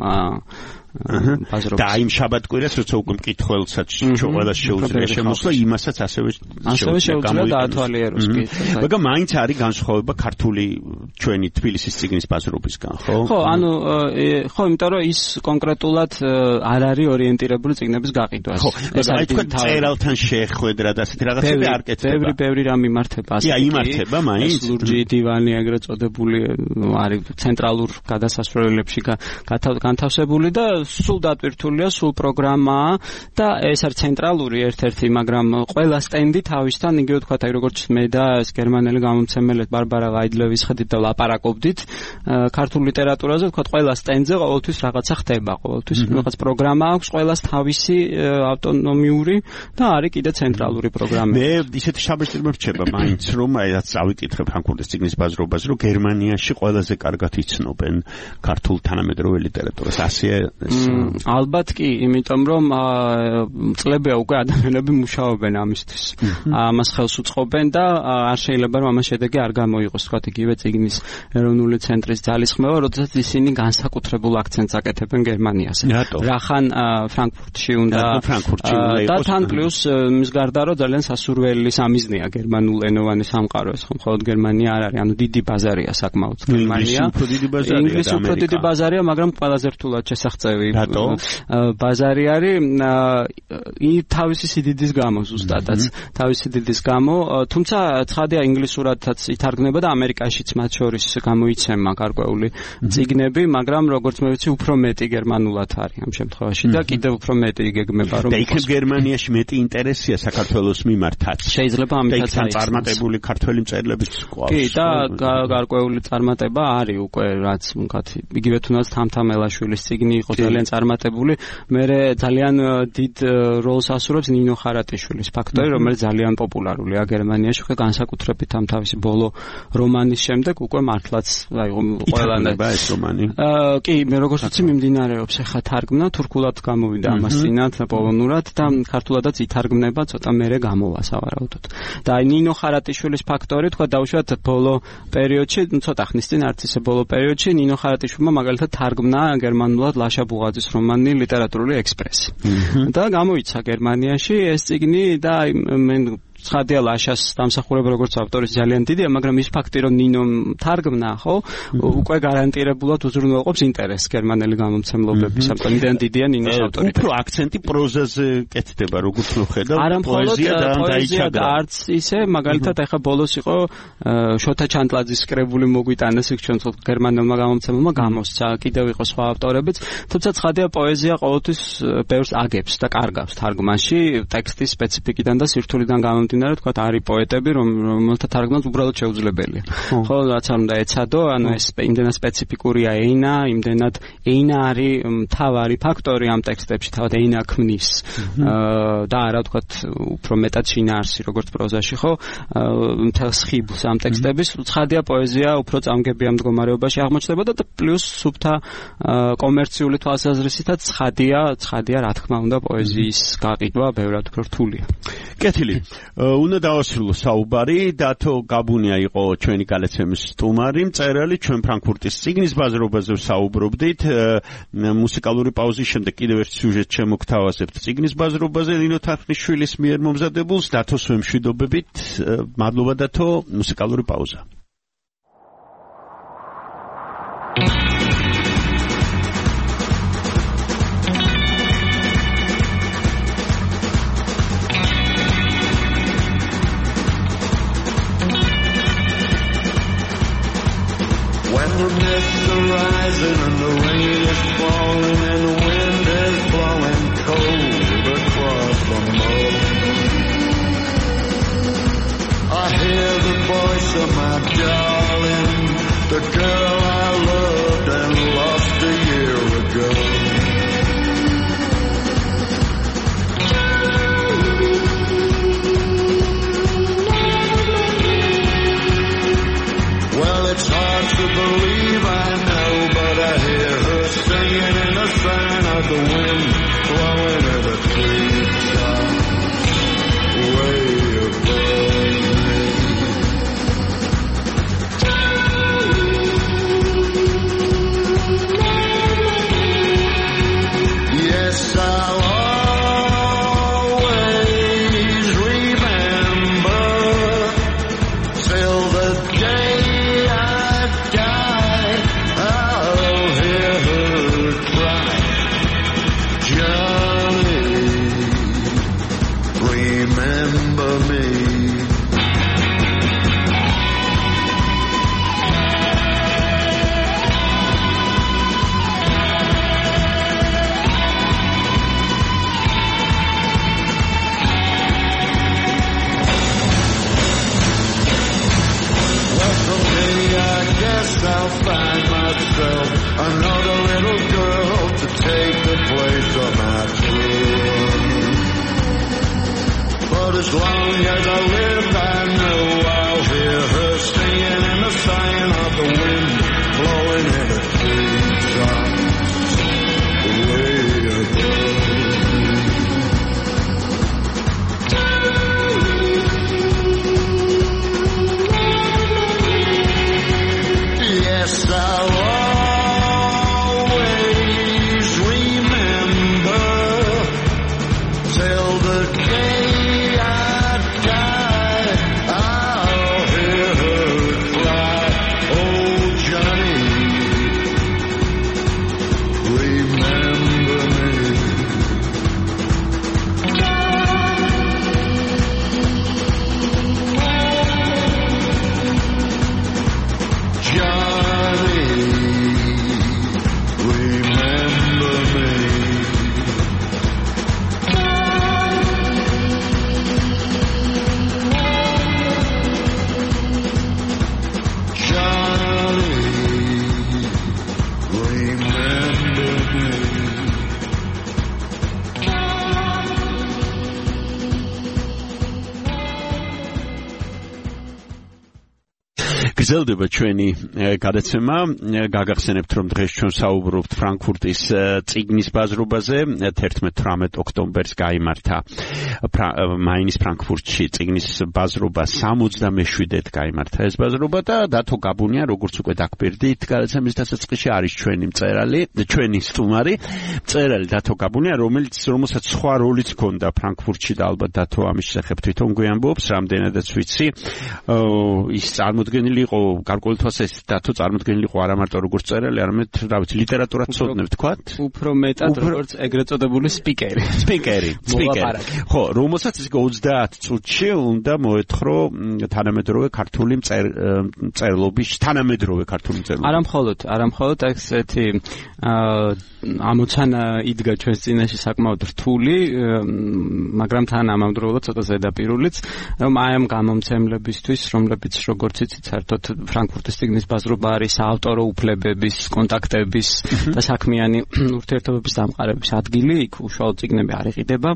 და იმ შაბათკვირას როცა უკვე მკითხველსაც ყველა შეუძლია შემოსვლა, იმასაც ასევე
ასევე შეუძლია დაათვალიეროს კი.
მაგრამ მაინც არის განსხვავება ქართული ჩვენი თბილისის წიგნის ბაზრობისგან, ხო?
ხო, ანუ ხო, იმიტომ რომ ის კონკრეტულად არ არის ორიენტირებული წიგნების გაყიდვას.
ეს არის თქვენ წერალთან შეხვედრა და ასეთი რაღაცები არ კეთდება.
ბევრი ბევრი რამ იმართება ასე.
კი, იმართება მაინც.
ლურჯი დივანი ეგრეთ წოდებული არის ცენტრალურ გადასასვლელებში განთავსებული და სულ დატვირთულია, სულ პროგრამაა და ეს არის ცენტრალური ერთ-ერთი, მაგრამ ყველა სტენდი თავისთან იგივე თქვა, აი როგორც მე და ეს გერმანელი გამომცემელი ბარბარა ვაიდლევის ხედით და ლაპარაკობდით ქართულ ლიტერატურაზე, თქვა ყველა სტენდზე ყოველთვის რაღაცა ხდება, ყოველთვის რაღაც პროგრამა აქვს, ყველას თავისი ავტონომიური და არის კიდე ცენტრალური პროგრამა.
მე ისეთი შაბათი რჩება მაინც რომ აი რაც ავიკითხე ფრანკფურტის წიგნის ბაზრობაზე, რომ გერმანიაში ყველაზე კარგად იცნობენ ქართულ თანამედროვე ლიტერატურას. ასეა
ალბათ კი, იმიტომ რომ წლებია უკვე ადამიანები მუშაობენ ამისთვის. ამას ხელს უწყობენ და არ შეიძლება რომ ამას შედეგი არ გამოიღოს, თქვა იგივე წიგნის ეროვნული ცენტრის ძალისხმევა, როდესაც ისინი განსაკუთრებულ აქცენტს აკეთებენ გერმანიაზე. რახან ფრანკფურტში უნდა და თან პლუს მის გარდა რომ ძალიან სასურველი სამიზნეა გერმანულენოვანი სამყარო, ეს ხომ მხოლოდ გერმანია არ არის, ანუ დიდი ბაზარია საკმაოდ გერმანია. ინგლისი უფრო დიდი ბაზარია, მაგრამ ყველაზე რთულად შესახწევი ბაზარი არის თავისი სიდიდის გამო ზუსტადაც, თავისი სიდიდის გამო, თუმცა ცხადია ინგლისურადაც ითარგმნება და ამერიკაშიც მათ შორის გამოიცემა გარკვეული წიგნები, მაგრამ როგორც მე ვიცი, უფრო მეტი გერმანულად არის ამ შემთხვევაში და კიდევ უფრო მეტი იგეგმება რომ
და იქნებ გერმანიაში მეტი ინტერესია საქართველოს მიმართაც.
შეიძლება ამითაც
არის წარმატებული ქართველი მწერლების ყავს.
კი, და გარკვეული წარმატება არის უკვე, რაც ვთქვათ, იგივე თუნდაც თამთამელაშვილის წიგნი იყო ძალიან წარმატებული. მე ძალიან დიდ როლს ასრულებს ნინო ხარატიშვილის ფაქტორი, რომელიც ძალიან პოპულარულია გერმანიაში, ხო განსაკუთრებით ამ თავისი ბოლო რომანის შემდეგ უკვე მართლაც აი ყველანაირად
ეს რომანი.
კი, მე როგორც ვიცი მიმდინარეობს ახლა თარგმნა, თურქულად გამოვიდა ამას წინათ პოლონურად და ქართულადაც ითარგმნება, ცოტა მერე გამოვა სავარაუდოდ. და აი ნინო ხარატიშვილის ფაქტორი, თქვა დავუშვათ ბოლო პერიოდში, ცოტა ხნის წინ არც ისე ბოლო პერიოდში ნინო ხარატიშვილმა მაგალითად თარგმნა გერმანულად ლაშა ბუღაძის რომანი ლიტერატურული ექსპრესი. და გამოიცა გერმანიაში ეს წიგნი და მე ცხადია ლაშას დამსახურება როგორც ავტორის ძალიან დიდია, მაგრამ ის ფაქტი რომ ნინომ თარგმნა, ხო, უკვე გარანტირებულად უზრუნველყოფს ინტერესს გერმანელი გამომცემლობების. ამიტომ დიდია ნინოს ავტორიტეტი.
უფრო აქცენტი პროზაზე კეთდება, როგორც ვხედავ,
პოეზია და დაიჩაგრა. არც ისე, მაგალითად, ახლა ბოლოს იყო შოთა ჩანტლაძის კრებული მოგვიტანეს იქ ჩვენ გერმანელმა გამომცემელმა გამოსცა, კიდევ იყო სხვა ავტორებიც, თუმცა ცხადია პოეზია ყოველთვის ბევრს აგებს და კარგავს თარგმანში ტექსტის სპეციფიკიდან და სირთულიდან გამომდინარე, თქვა არის პოეტები, რომელთა თარგმნაც უბრალოდ შეუძლებელია. ხო, რაც არ უნდა ეცადო, ანუ ეს იმდენად სპეციფიკურია ენა, იმდენად ენა არის მთავარი ფაქტორი ამ ტექსტებში, თავად ენა ქმნის და არა თქვა უფრო მეტად შინაარსი როგორც პროზაში, ხო, მთელს ხიბლს ამ ტექსტების. ცხადია პოეზია უფრო წამგებია მდგომარეობაში აღმოჩნდება და პლუს სუფთა კომერციული თვალსაზრისითაც ცხადია, ცხადია რა თქმა უნდა პოეზიის გაყიდვა ბევრად უფრო რთულია.
კეთილი. უნდა დავასრულო საუბარი, დათო გაბუნია იყო ჩვენი გალაცემის სტუმარი, მწერალი, ჩვენ ფრანკფურტის წიგნის ბაზრობაზე ვსაუბრობდით. მუსიკალური პაუზის შემდეგ კიდევ ერთ სიუჟეტს შემოგთავაზებთ წიგნის ბაზრობაზე ნინო თარხნიშვილის მიერ მომზადებულს. დათოს ვემშვიდობებით. მადლობა დათო, მუსიკალური პაუზა.
When the mists are rising and the rain is falling and the wind is blowing cold across the moor, I hear the voice of my darling, the girl I loved and lost a year ago. Well, it's hard to believe, I know, but I hear her singing in the sound of the wind blowing in the treetops way above me. Yes, I'll always remember till the day remember me. Well, someday I guess I'll find myself another little girl to take the place of my true. But as long as I live, I know I'll hear her singing in the sound of the wind blowing in the treetops way above me. Yes, I'll always remember till the day Johnny.
გრძელდება ჩვენი გადაცემა. გაგახსენებთ, რომ დღეს ჩვენ საუბრობთ ფრანკფურტის წიგნის ბაზრობაზე. თერთმეტ-თვრამეტ ოქტომბერს გაიმართა მაინის ფრანკფურტში წიგნის ბაზრობა სამოცდამეშვიდედ გაიმართა ეს ბაზრობა და დათო გაბუნია, როგორც უკვე დაგბერდით, გადაცემის დასაწყისში არის ჩვენი მწერალი, ჩვენი სტუმარი, მწერალი დათო გაბუნია, რომელიც რომელსაც სხვა როლიც ჰქონდა ფრანკფურტში და ალბათ დათო ამის შესახებ თვითონ გვიამბობს, რამდენადაც ვიცი. ის წარმოდგენილი იყო გარკვეული თვალსაზრისით დათო წარმოდგენილი იყო არა მარტო როგორც მწერალი, არამედ რა ვიცი, ლიტერატურას ცოდნებ თქვათ?
უფრო მეტად როგორც ეგრეთ წოდებული სპიკერი.
სპიკერი, სპიკერი. ხო, რომელსაც ის ოცდაათ წუთში უნდა მოეთხრო თანამედროვე ქართული მწერლობის, თანამედროვე ქართული მწერლობის.
არა მხოლოდ, არა მხოლოდ ესეთი ამოცანა იდგა ჩვენს წინაშე საკმაოდ რთული, მაგრამ თან ამავდროულად ცოტა ზედაპირულიც, რომ აი ამ გამომცემლებისთვის, რომლებიც როგორც იცით, საერთოდ ფრანკფურტის წიგნის ბაზრობა არის საავტორო უფლებების, კონტაქტების და საქმიანი ურთიერთობების დამყარების ადგილი, იქ უშუალო წიგნები არ იყიდება.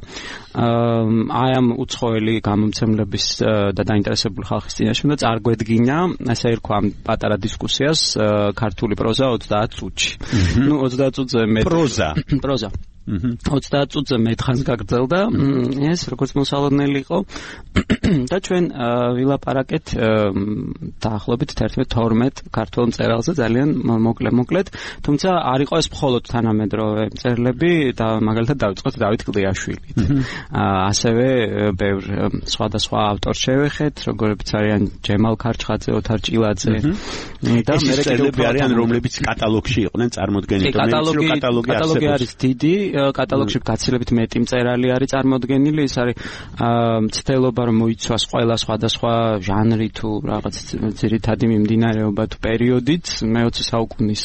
აი ამ უცხოელი გამომცემლების და დაინტერესებული ხალხის წინაშე უნდა წარგვედგინა, ასე ერქვა ამ პატარა დისკუსიას ქართული პროზა ოცდაათ წუთში. ნუ ოცდაათ წუთზე მეტ
პროზა
პროზა ოცდაათ წუთზე მეტ ხანს გაგრძელდა ეს როგორც მოსალოდნელი იყო და ჩვენ ვილაპარაკეთ დაახლოებით თერთმეტ-თორმეტ ქართულ მწერალზე ძალიან მოკლე-მოკლედ, თუმცა არ იყო ეს მხოლოდ თანამედროვე მწერლები და მაგალითად დავიწყოთ დავით კლდიაშვილით. ასევე ბევრ სხვადასხვა ავტორს შევეხეთ, როგორებიც არიან ჯემალ ქარჩხაძე, ოთარ ჭილაძე და მე კიდევ
არიან, რომლებიც კატალოგში იყვნენ წარმოდგენილი.
კატალოგი არის დიდი, კატალოგში გაცილებით მეტი მწერალი არის წარმოდგენილი, ის არის მცდელობა რომ მოიცვას ყველა სხვადასხვა ჟანრი თუ რაღაც ძირითადი მიმდინარეობა თუ პერიოდით მეოცე საუკუნის.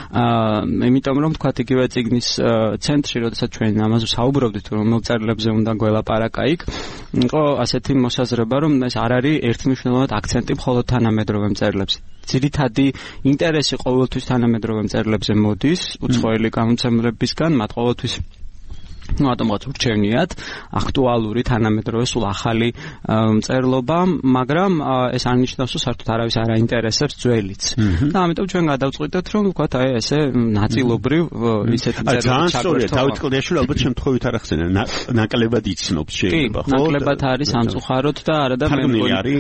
იმიტომ რომ თქვათ იგივე წიგნის ცენტრი, როდესაც ჩვენ ამაზე საუბრობდით, რომ მწერლებზე უნდა გველაპარაკა იქ, იყო ასეთი მოსაზრება, რომ ეს არ არის ერთმნიშვნელოვნად აქცენტი მხოლოდ თანამედროვე მწერლებზე. ძირითადი ინტერესი ყოველთვის თანამედროვე მწერლებზე მოდის, უცხოელი გამომცემლებისგან, მათ ყოველთვის ну ატომღაც ურჩევნიათ აქტუალური თანამედროვე სულ ახალი მწერლობა, მაგრამ ეს არ ნიშნავს, რომ საერთოდ არავის არ აინტერესებს ძველიც. და ამიტომ ჩვენ გადავწყვიტეთ, რომ ვთქვათ, აი ესე ნაწილობრივ ისეთი მწერლები
ჩაგვერთვა. დავით კლდიაშვილი ალბათ შემთხვევით არ ახსენე, ნაკლებად იცნობს შეიძლება,
ხო? ნაკლებად არის სამწუხაროდ და არა და მე მგონი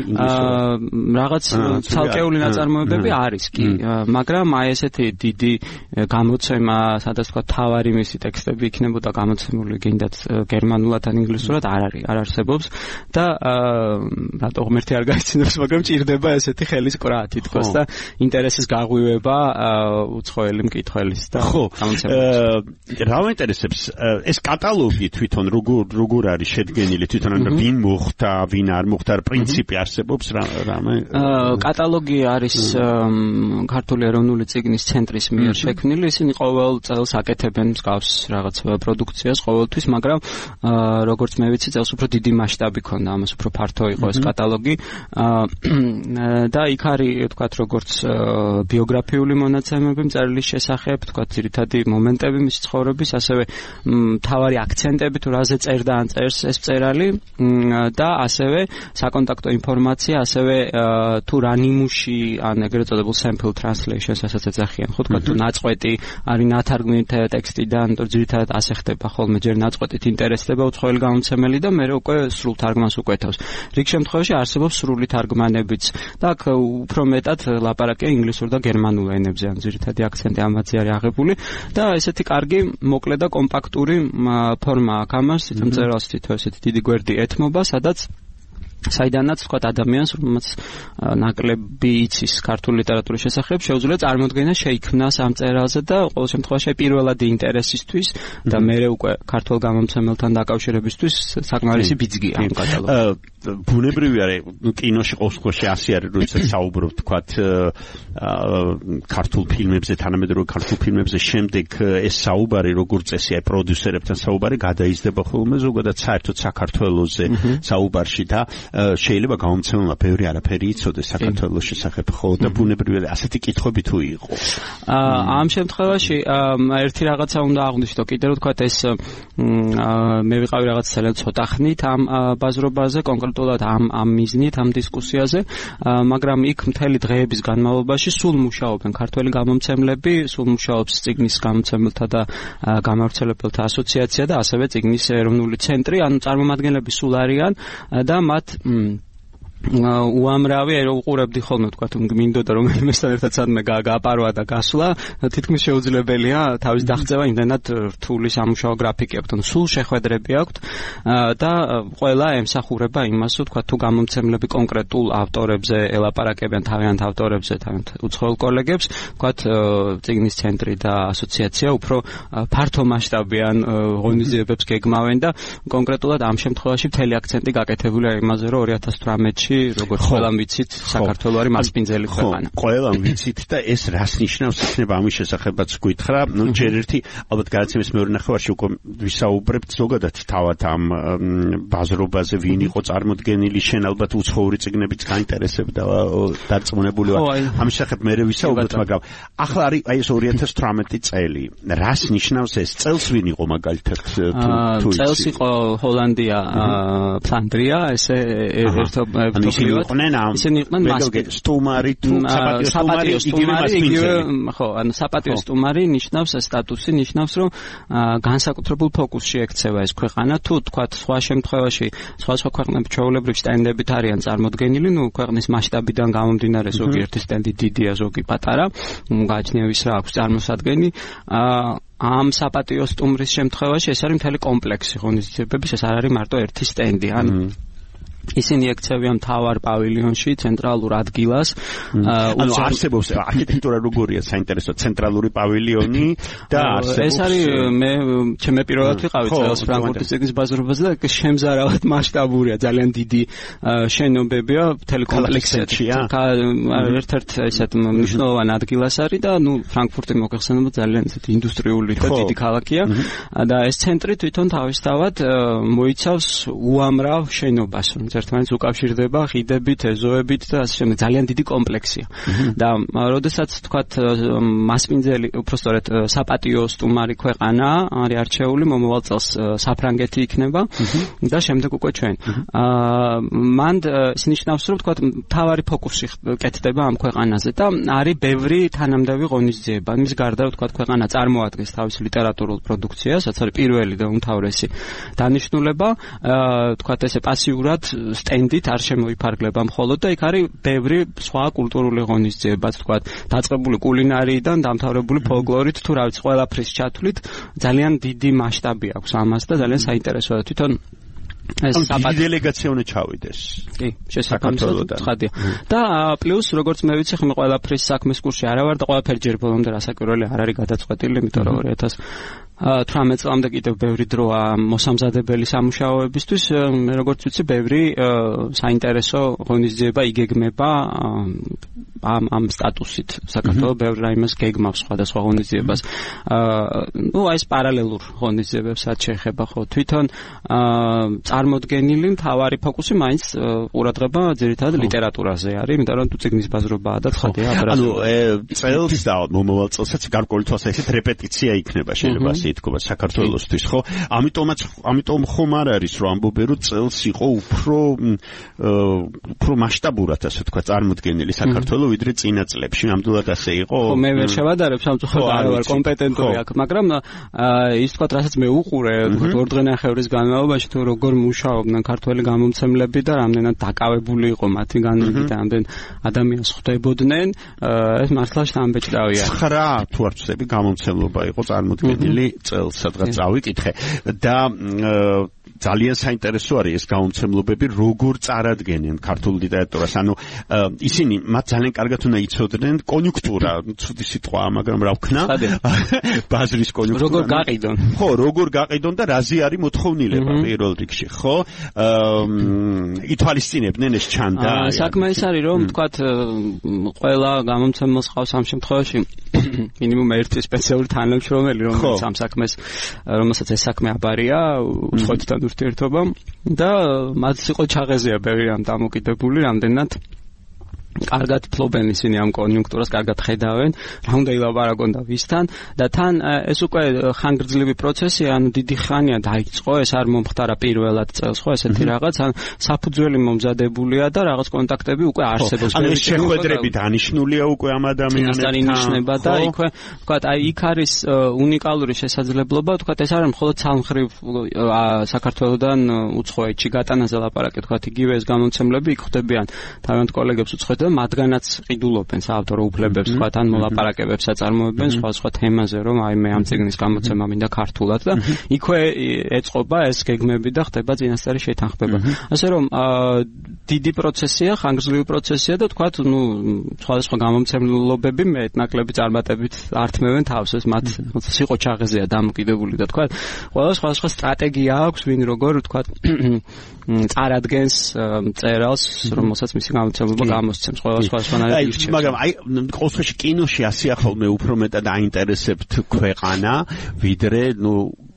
რაღაც ცალკეული ნაწარმოებები არის კი, მაგრამ აი ესეთი დიდი გამოცემა, სადაც ვთქვათ, თავარი მისი ტექსტები იქნებოდა გამოცემული გინდათ გერმანულად ან ინგლისურად არ არის, არ არსებობს და რატო ღმერთი არ გაიცნობს, მაგრამ ჭირდება ესეთი ხელის კვრა თითქოს და ინტერესის გაღვივება უცხოელი მკითხველის და გამომცემლების.
რა მაინტერესებს ეს კატალოგი თვითონ როგორ როგორ არის შედგენილი, თვითონ ვინ მოხდა, ვინ არ მოხდა, პრინციპი არსებობს რამე?
კატალოგი არის ქართული ეროვნული წიგნის ცენტრის მიერ შექმნილი, ისინი ყოველ წელს აკეთებენ მსგავს რაღაც პროდუქციას ყოველთვის, მაგრამ როგორც მე ვიცი, წელს უფრო დიდი მასშტაბი ქონდა, ამას უფრო ფართო იყო ეს კატალოგი და იქ არის, ვთქვათ, როგორც ბიოგრაფიული მონაცემები მწერლის შესახებ, ვთქვათ, ძირითადი მომენტები მისი ცხოვრების, ასევე მთავარი აქცენტები, თუ რაზე წერდა ან წერს ეს მწერალი და ასევე საკონტაქტო ინფორმაცია, ასევე თუ რა ნიმუში ან ეგრეთ წოდებულ sample translation-ს ასაც ეძახიან, ხო, ვთქვათ, თუ ნაწყვეტი არის ნათარგმნით ტექსტიდან, თუ ძირითადად ასე ხდება ხოლმე ჯერ ნაწყვეტით ინტერესდება უცხოელი გამომცემელი და მე უკვე სრულ თარგმანს უკვეთავს. რიგ შემთხვევაში არსებობს სრული თარგმანებიც და აქ უფრო მეტად ლაპარაკია ინგლისურ და გერმანულ ენებზე, ან ძირითადი აქცენტი ამაზე არის აღებული და ესეთი კარგი, მოკლე და კომპაქტური ფორმა აქვს ამას, მწერალს თითო ესეთი დიდი გვერდი ეთმობა, სადაც საიდანაც ვთქვათ ადამიანს, რომელმაც ნაკლები იცის ქართული ლიტერატურის შესახებ, შეუძლია წარმოდგენა შეიქმნას ამ მწერალზე და ყოველ შემთხვევაში პირველადი ინტერესისთვის და მერე უკვე ქართულ გამომცემელთან დაკავშირებისთვის საკმარისი ბიძგია ამ კატალოგში.
ბუნებრივი არის, კინოში ყოველთვის ასე არის, როდესაც საუბრობთ, ვთქვათ, ქართულ ფილმებზე, თანამედროვე ქართულ ფილმებზე, შემდეგ ეს საუბარი, როგორც წესი, აი პროდიუსერებთან საუბარი გადაიზრდება ხოლმე ზოგადად საერთოდ საქართველოზე საუბარში და შეიძლება გამომცემლობა ბევრი არაფერი იცოდეს საქართველოს შესახებ, ხო და ბუნებრივია ასეთი კითხვები თუ იყო.
ამ შემთხვევაში ერთი რაღაცა უნდა აღვნიშნო, კიდევ ვთქვათ ეს მე ვიყავი რაღაც ძალიან ცოტა ხნით ამ ბაზრობაზე, კონკრეტულად ამ ამ მიზნით, ამ დისკუსიაზე, მაგრამ იქ მთელი დღეების განმავლობაში სულ მუშაობენ ქართველი გამომცემლები, სულ მუშაობს წიგნის გამომცემელთა და გამავრცელებელთა ასოციაცია და ასევე წიგნის ეროვნული ცენტრი, ანუ წარმომადგენლები სულ არიან და მათ უამრავი უყურებდი ხოლმე თქვათ მინდოდა რომელიმესთან ერთად სადმე გააპარვა და გასვლა თითქმის შეუძლებელია თავის დაღწევა იმდენად რთული სამუშაო გრაფიკი აქვს ანუ სულ შეხვედრები აქვს და ყველა ემსახურება იმას თქვათ თუ გამომცემლები კონკრეტულ ავტორებზე ელაპარაკებიან თავიანთ ავტორებზე თავიანთ უცხოელ კოლეგებს თქვათ წიგნის ცენტრი და ასოციაცია უფრო ფართო მასშტაბიან ღონისძიებებს გეგმავენ და კონკრეტულად ამ შემთხვევაში მთელი აქცენტი გაკეთებულია იმაზე რომ ორი ათას თვრამეტში როგორც ყველამ ვიცით, საქართველო არის მასპინძელი ქვეყანა.
ყველამ ვიცით და ეს რას ნიშნავს იქნება ამის შესახებაც გითხრა. ნუ ჯერ ერთი ალბათ გადაცემის მეორე ნახევარში უკვე ვისაუბრებთ ზოგადად თავად ამ ბაზრობაზე ვინ იყო წარმოდგენილი, შენ ალბათ უცხოური წიგნებიც გაინტერესებდა დარწმუნებული ვარ. ამის შესახებ მე ვისაუბრებ, მაგრამ ახლა არის აი ეს ორი ათას თვრამეტი წელი. რას ნიშნავს ეს? წელს ვინ იყო მაგალითად თუ
წელს იყო ჰოლანდია, ფლანდრია, ესე ერთობ
ისინი იყვნენ ამ სტუმარი თუ საპატიო სტუმარი იგივე
ხო ანუ საპატიო სტუმარი ნიშნავს სტატუსი ნიშნავს რომ განსაკუთრებულ ფოკუსში ექცევა ეს ქვეყანა თუ თქვათ სხვა შემთხვევაში სხვა სხვა ქვეყნები ჩვეულებრივ სტენდებით არიან წარმოდგენილი ნუ ქვეყნის მასშტაბიდან გამომდინარე ზოგიერთი სტენდი დიდია ზოგი პატარა გააჩნია ვის რა აქვს წარმოსადგენი ამ საპატიო სტუმრის შემთხვევაში ეს არის მთელი კომპლექსი ღონისძიებების ეს არ არის მარტო ერთი სტენდი ანუ ისინი ექცევიან მთავარ პავილიონში ცენტრალურ ადგილას
ანუ არსებობს არქიტექტურა როგორია საინტერესო ცენტრალური პავილიონი და არსებობს
ეს არის მე ჩემი პირველად ვიყავი წელს ფრანკფურტის წიგნის ბაზრობაზე და შემზარავად მასშტაბურია ძალიან დიდი შენობებია მთელი კომპლექსია ერთ-ერთ ესეთ მნიშვნელოვან ადგილას არის და ნუ ფრანკფურტი მოგეხსენება ძალიან ესეთი ინდუსტრიული და დიდი ქალაქია და ეს ცენტრი თვითონ თავისთავად მოიცავს უამრავ შენობას ერთმანეთს უკავშირდება ხიდებით, ეზოებით და ასე შემდეგ ძალიან დიდი კომპლექსია. და როდესაც თქვათ მასპინძელი, უბრალოდ საპატიო სტუმარი ქვეყანა არის არჩეული მომავალ წელს საფრანგეთი იქნება და შემდეგ უკვე ჩვენ. მან ის ნიშნავს რომ თქვათ მთავარი ფოკუსი კეთდება ამ ქვეყანაზე და არის ბევრი თანამდები ღონისძიება. მის გარდა თქვათ ქვეყანა წარმოადგენს თავის ლიტერატურულ პროდუქციას, რაც არის პირველი და უმთავრესი დანიშნულება, თქვათ ესე პასიურად სტენდით არ შემოიფარგლება მხოლოდ და იქ არის ბევრი სხვა კულტურული ღონისძიებაც თქვათ დაწყებული კულინარიიდან დამთავრებული ფოლკლორით თუ რა ვიცი ყველაფრის ჩათვლით ძალიან დიდი მასშტაბი აქვს ამას და ძალიან საინტერესოა თვითონ
ეს საპატიო დელეგაცია უნდა ჩავიდეს.
კი, შესაძლოა ცხადია. და პლუს როგორც მე ვიცი ხმე ყველაფრის საქმის კურსში არა ვარ და ყველაფერი ჯერ ბოლომდე რასაკვირველი არ არის გადაწყვეტილი, იმიტომ რომ ორი ათას თვრამეტ წლამდე კიდევ ბევრი დროა მოსამზადებელი სამუშაოებისთვის, მე როგორც ვიცი, ბევრი საინტერესო ღონისძიება იგეგმება ამ ამ სტატუსით. საქართველოს ბევრი რაიმეს გეგმავს სხვადასხვა ღონისძიებას. ნუ აი ეს პარალელურ ღონისძიებებსაც შეეხება ხო თვითონ წარმოდგენილი მთავარი ფოკუსი მაინც ყურადღება ძირითადად ლიტერატურაზე არის, იმიტომ რომ თუ წიგნის ბაზრობაა და ცხადია
ანუ წელს და მომავალ წელსაც გარკვეული თვალსაზრისით რეპეტიცია იქნება შეიძლება ასე ითქვა საქართველოსთვის ხო ამიტომაც ამიტომ ხომ არ არის რომ ამბობენ რომ წელს იყო უფრო უფრო მასშტაბურად ასე თქვა წარმოდგენილი საქართველოს ვიდრე წინა წლებში ნამდვილად ასე იყო
ხო მე ვერ შევადარებ სამწუხაროდ არ ვარ კომპეტენტური აქ მაგრამ ის თქვა რასაც მე უყურე თქვა ორ დღენახევრის განმავლობაში თუ როგორ მუშაობდნენ ქართველი გამომცემლები და რამდენად დაკავებული იყო მათი განმავლობა და ამდენ ადამიანს ხვდებოდნენ ეს მართლა შთამბეჭდავია
ცხრა თუ არ ვცდები გამომცემლობა იყო წარმოდგენილი წელს სადღაც წავიკითხე და ძალიან საინტერესო არის ეს გამომცემლობები როგორ წარადგენენ ქართულ ლიტერატურას ანუ ისინი მათ ძალიან კარგად უნდა იცოდნენ კონიუნქტურა ცუდი სიტყვაა მაგრამ რა ვქნა ბაზრის კონიუნქტურა
როგორ გაყიდონ
ხო როგორ გაყიდონ და რაზე არის მოთხოვნილება პირველ რიგში ხო ითვალისწინებდნენ ეს ჩანდა
საქმე ის არის რომ თქვათ ყველა გამომცემელს ყავს ამ შემთხვევაში მინიმუმ ერთი სპეციალური თანამშრომელი რომელიც ამ საქმეს რომელსაც ეს საქმე აბარია უცხოეთთან ურთიერთობა და მათ იყო ჩაღეზია ბევრი ამ დამოკიდებული რამდენად კარგად ფლობენ ისინი ამ კონიუნქტურას, კარგად ხედავენ, რა უნდა ილაპარაკონ და ვისთან და თან ეს უკვე ხანგრძლივი პროცესია, ანუ დიდი ხანია დაიწყო, ეს არ მომხდარა პირველად წელს, ხო, ესეთი რაღაც, ან საფუძველი მომზადებულია და რაღაც კონტაქტები უკვე არსებობს.
ანუ ეს შეხვედრები დანიშნულია უკვე ამ ადამიანებთან.
ინიშნება და იქვე, ვთქვათ, აი იქ არის უნიკალური შესაძლებლობა, ვთქვათ, ეს არ არის მხოლოდ სამხრივ საქართველოსდან უცხოეთში გატანაზე ლაპარაკი, ვთქვათ, იგივე ეს გამომცემლები იქ ხვდებიან თავიანთ კოლეგებს უცხოეთში და მათგანაც ყიდულობენ საავტორო უფლებებს, თქვათ, ან მოლაპარაკებებს აწარმოებენ სხვა-სხვა თემაზე, რომ აი მე ამ წიგნის გამოცემა მინდა ქართულად და იქვე ეწყობა ეს გეგმები და ხდება წინასწარი შეთანხმება. ასე რომ დიდი პროცესია, ხანგრძლივი პროცესია და თქვათ, ნუ სხვადასხვა გამომცემლობები მეტნაკლები წარმატებით ართმევენ თავს, ეს მათ სიყო ჩაღეზია დამოკიდებული და თქვათ, ყველა სხვადასხვა სტრატეგია აქვს, ვინ როგორ თქვათ წარადგენს წერალს, რომელსაც მისი გამოცემლობა გამოსცემს, ყველა სხვადასხვანაირად ირჩევს.
მაგრამ აი ყოველთვის კინოში ასე ახალმე უფრო მეტად აინტერესებთ ქვეყანა, ვიდრე ნუ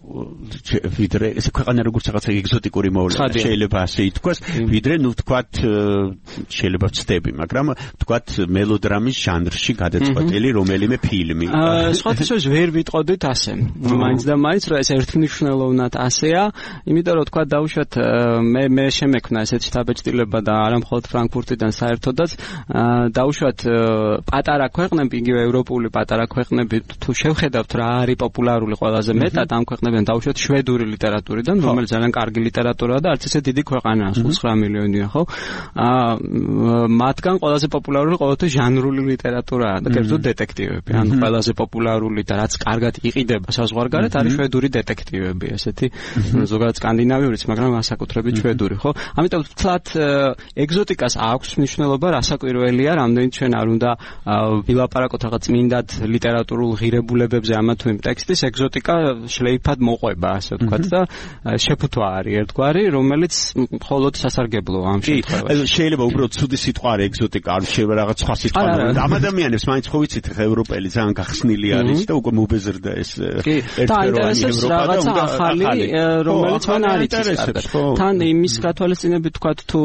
ვიდრე ეს ქვეყანა როგორც რაღაცა ეგზოტიკური მოვლენა შეიძლება ასე ითქვას, ვიდრე ნუ თქვათ შეიძლება ვცდები, მაგრამ თქვათ მელოდრამის ჟანრში გადაწყვეტილი რომელიმე ფილმი.
სხვათა შორის ვერ ვიტყოდით ასე. მაინც და მაინც რომ ეს ერთმნიშვნელოვნად ასეა, იმიტომ რომ თქვათ დაუშვათ მე მე შემექმნა ესეთი შთაბეჭდილება და არა მხოლოდ ფრანკფურტიდან საერთოდაც დაუშვათ პატარა ქვეყნები, იგივე ევროპული პატარა ქვეყნები თუ შევხედავთ რა არის პოპულარული ყველაზე მეტად ამ ქვეყნებიდან დაუშვათ შვედური ლიტერატურიდან, რომელიც ძალიან კარგი ლიტერატურაა და არც ესე დიდი ქვეყანაა, სულ ცხრა მილიონია, ხო? აა მათგან ყველაზე პოპულარული ყოველთვის ჟანრული ლიტერატურაა და კერძოდ დეტექტივები. ანუ ყველაზე პოპულარული და რაც კარგად იყიდება საზღვარგარეთ არის შვედური დეტექტივები, ესეთი ზოგადად სკანდინავიურიც, მაგრამ განსაკუთრებით შვედური, ხო? ამიტომ ვთქვათ, ეგზოტიკას აქვს მნიშვნელობა, რასაკვირველია, რამდენი ჩვენ არ უნდა ვილაპარაკოთ რაღაც წმინდად ლიტერატურულ ღირებულებებზე ამა თუ იმ ტექსტის, ეგზოტიკა შლეიფად მოყვება, ასე ვთქვათ და შეფუთვა არის ერთგვარი, რომელიც მხოლოდ სასარგებლოა ამ შემთხვევაში.
შეიძლება უბრალოდ ცუდი სიტყვა არის ეგზოტიკა, არ შეიძლება რაღაც სხვა სიტყვა. ამ ადამიანებს მაინც ხო ვიცით, ხა ევროპელი ძალიან გახსნილი არის და უკვე მობეზრდა ეს ერთეროვანი ევროპა და
ახალი, რომელიც მან არ იცის. თან იმის გათვალისწინებით ვთქვათ, თუ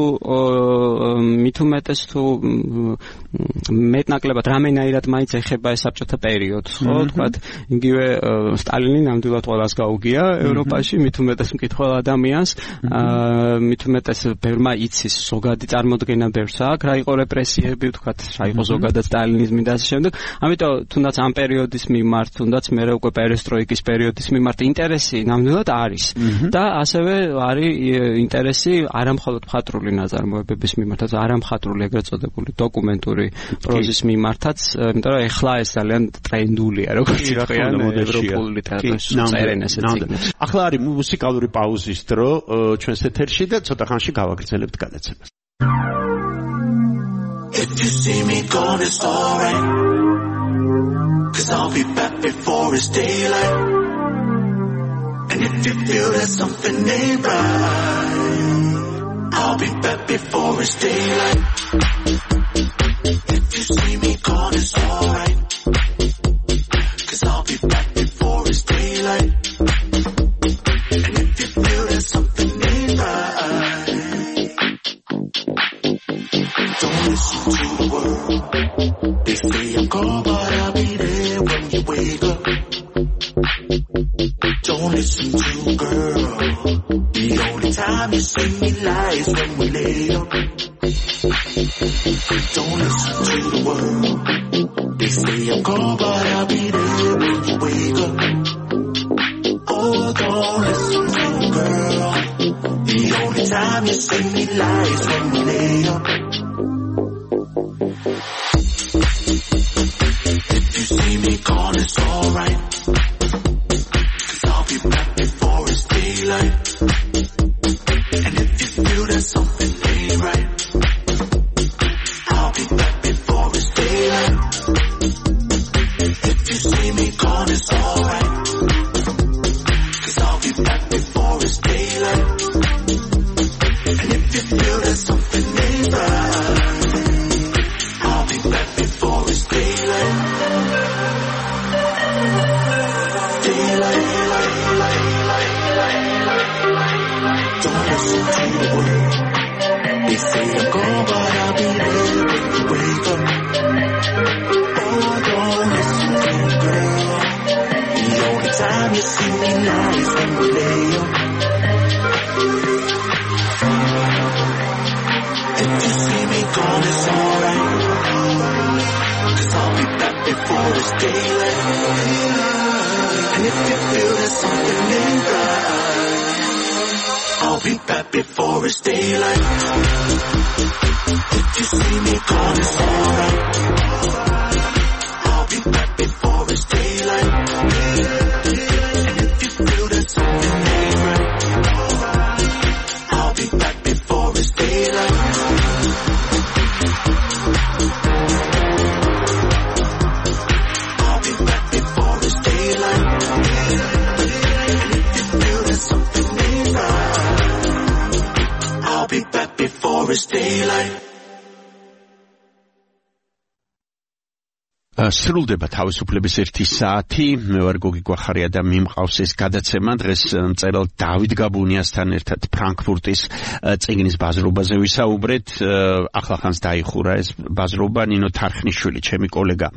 მით უმეტეს თუ მეტნაკლებად რამენაირად მაინც ეხება ეს საბჭოთა პერიოდს, ხო, ვთქვათ, იგივე სტალინი ნამდვილად ყველას გაუგია ევროპაში, მით უმეტეს მკითხველ ადამიანს, მით უმეტეს ბევრმა იცის ზოგადი წარმოდგენა ბევრს აქვს, რა იყო რეპრესიები, ვთქვათ, რა იყო ზოგადად სტალინიზმი და ასე შემდეგ. ამიტომ თუნდაც ამ პერიოდის მიმართ, თუნდაც მერე უკვე პერესტროიკის პერიოდის მიმართ ინტერესი ნამდვილად არის. და ასევე არის ინტერესი არამხოლოდ მხატვრული ნაწარმოებების მიმართაც, არამხატვრული ეგრეთ წოდებული დოკუმენტური პროზის მიმართაც, იმიტომ რომ ეხლა ეს ძალიან ტრენდულია, როგორც ვთქვიან, ევროპული ლიტერატურის წერენ ესეთ წიგნებს.
ახლა არის მუსიკალური პაუზის დრო ჩვენს ეთერში და ცოტა ხანში გავაგრძელებთ გადაცემას.
If you see me gone, it's alright, 'cause I'll be back before it's daylight. And if you feel that something ain't right, I'll be back before it's daylight. If you see me gone, it's alright, 'cause I'll be back before it's daylight. And if you feel that something ain't right, don't listen to the world. They say I'm gone, but I'll be there when you wake up. Don't listen to a girl. The only time you see me lie is when we lay up. Don't listen to the world. They say I'm gone, but I'll be there when you wake up. Oh, don't listen to a girl. The only time you see me lie is when we lay up. If you see me gone, it's alright, 'cause I'll be back before it's daylight. And if you feel that something ain't right, I'll be back before it's daylight. If you see me gone, it's alright, 'cause I'll be back before it's daylight. And if you feel that something ain't right, I'll be back before it's daylight. Daylight, daylight, daylight, daylight, daylight. Don't listen to the word. They say I'm gone, but I'll be there when you wake up. Oh, don't listen to the girl. The only time you see me now is when we lay up. If you see me gone, it's alright. Cause I'll be back before it's daylight. And if you feel there's something ain't right, I'll be back before it's daylight. If you see me gone, it's alright. I'll be back before it's daylight. And if you feel there's something ain't right, I'll be back before it's daylight. I'll be back before it's daylight. And if you feel there's something ain't right, I'll be back before it's daylight.
სრულდება თავისუფლების ერთი საათი. მე ვარ გოგი გვახარია და მიმყავს ეს გადაცემა დღეს მწერალ დავით გაბუნიასთან ერთად ფრანკფურტის წიგნის ბაზრობაზე ვისაუბრეთ. ახლახანს დაიხურა ეს ბაზრობა ნინო თარხნიშვილი, ჩემი კოლეგა,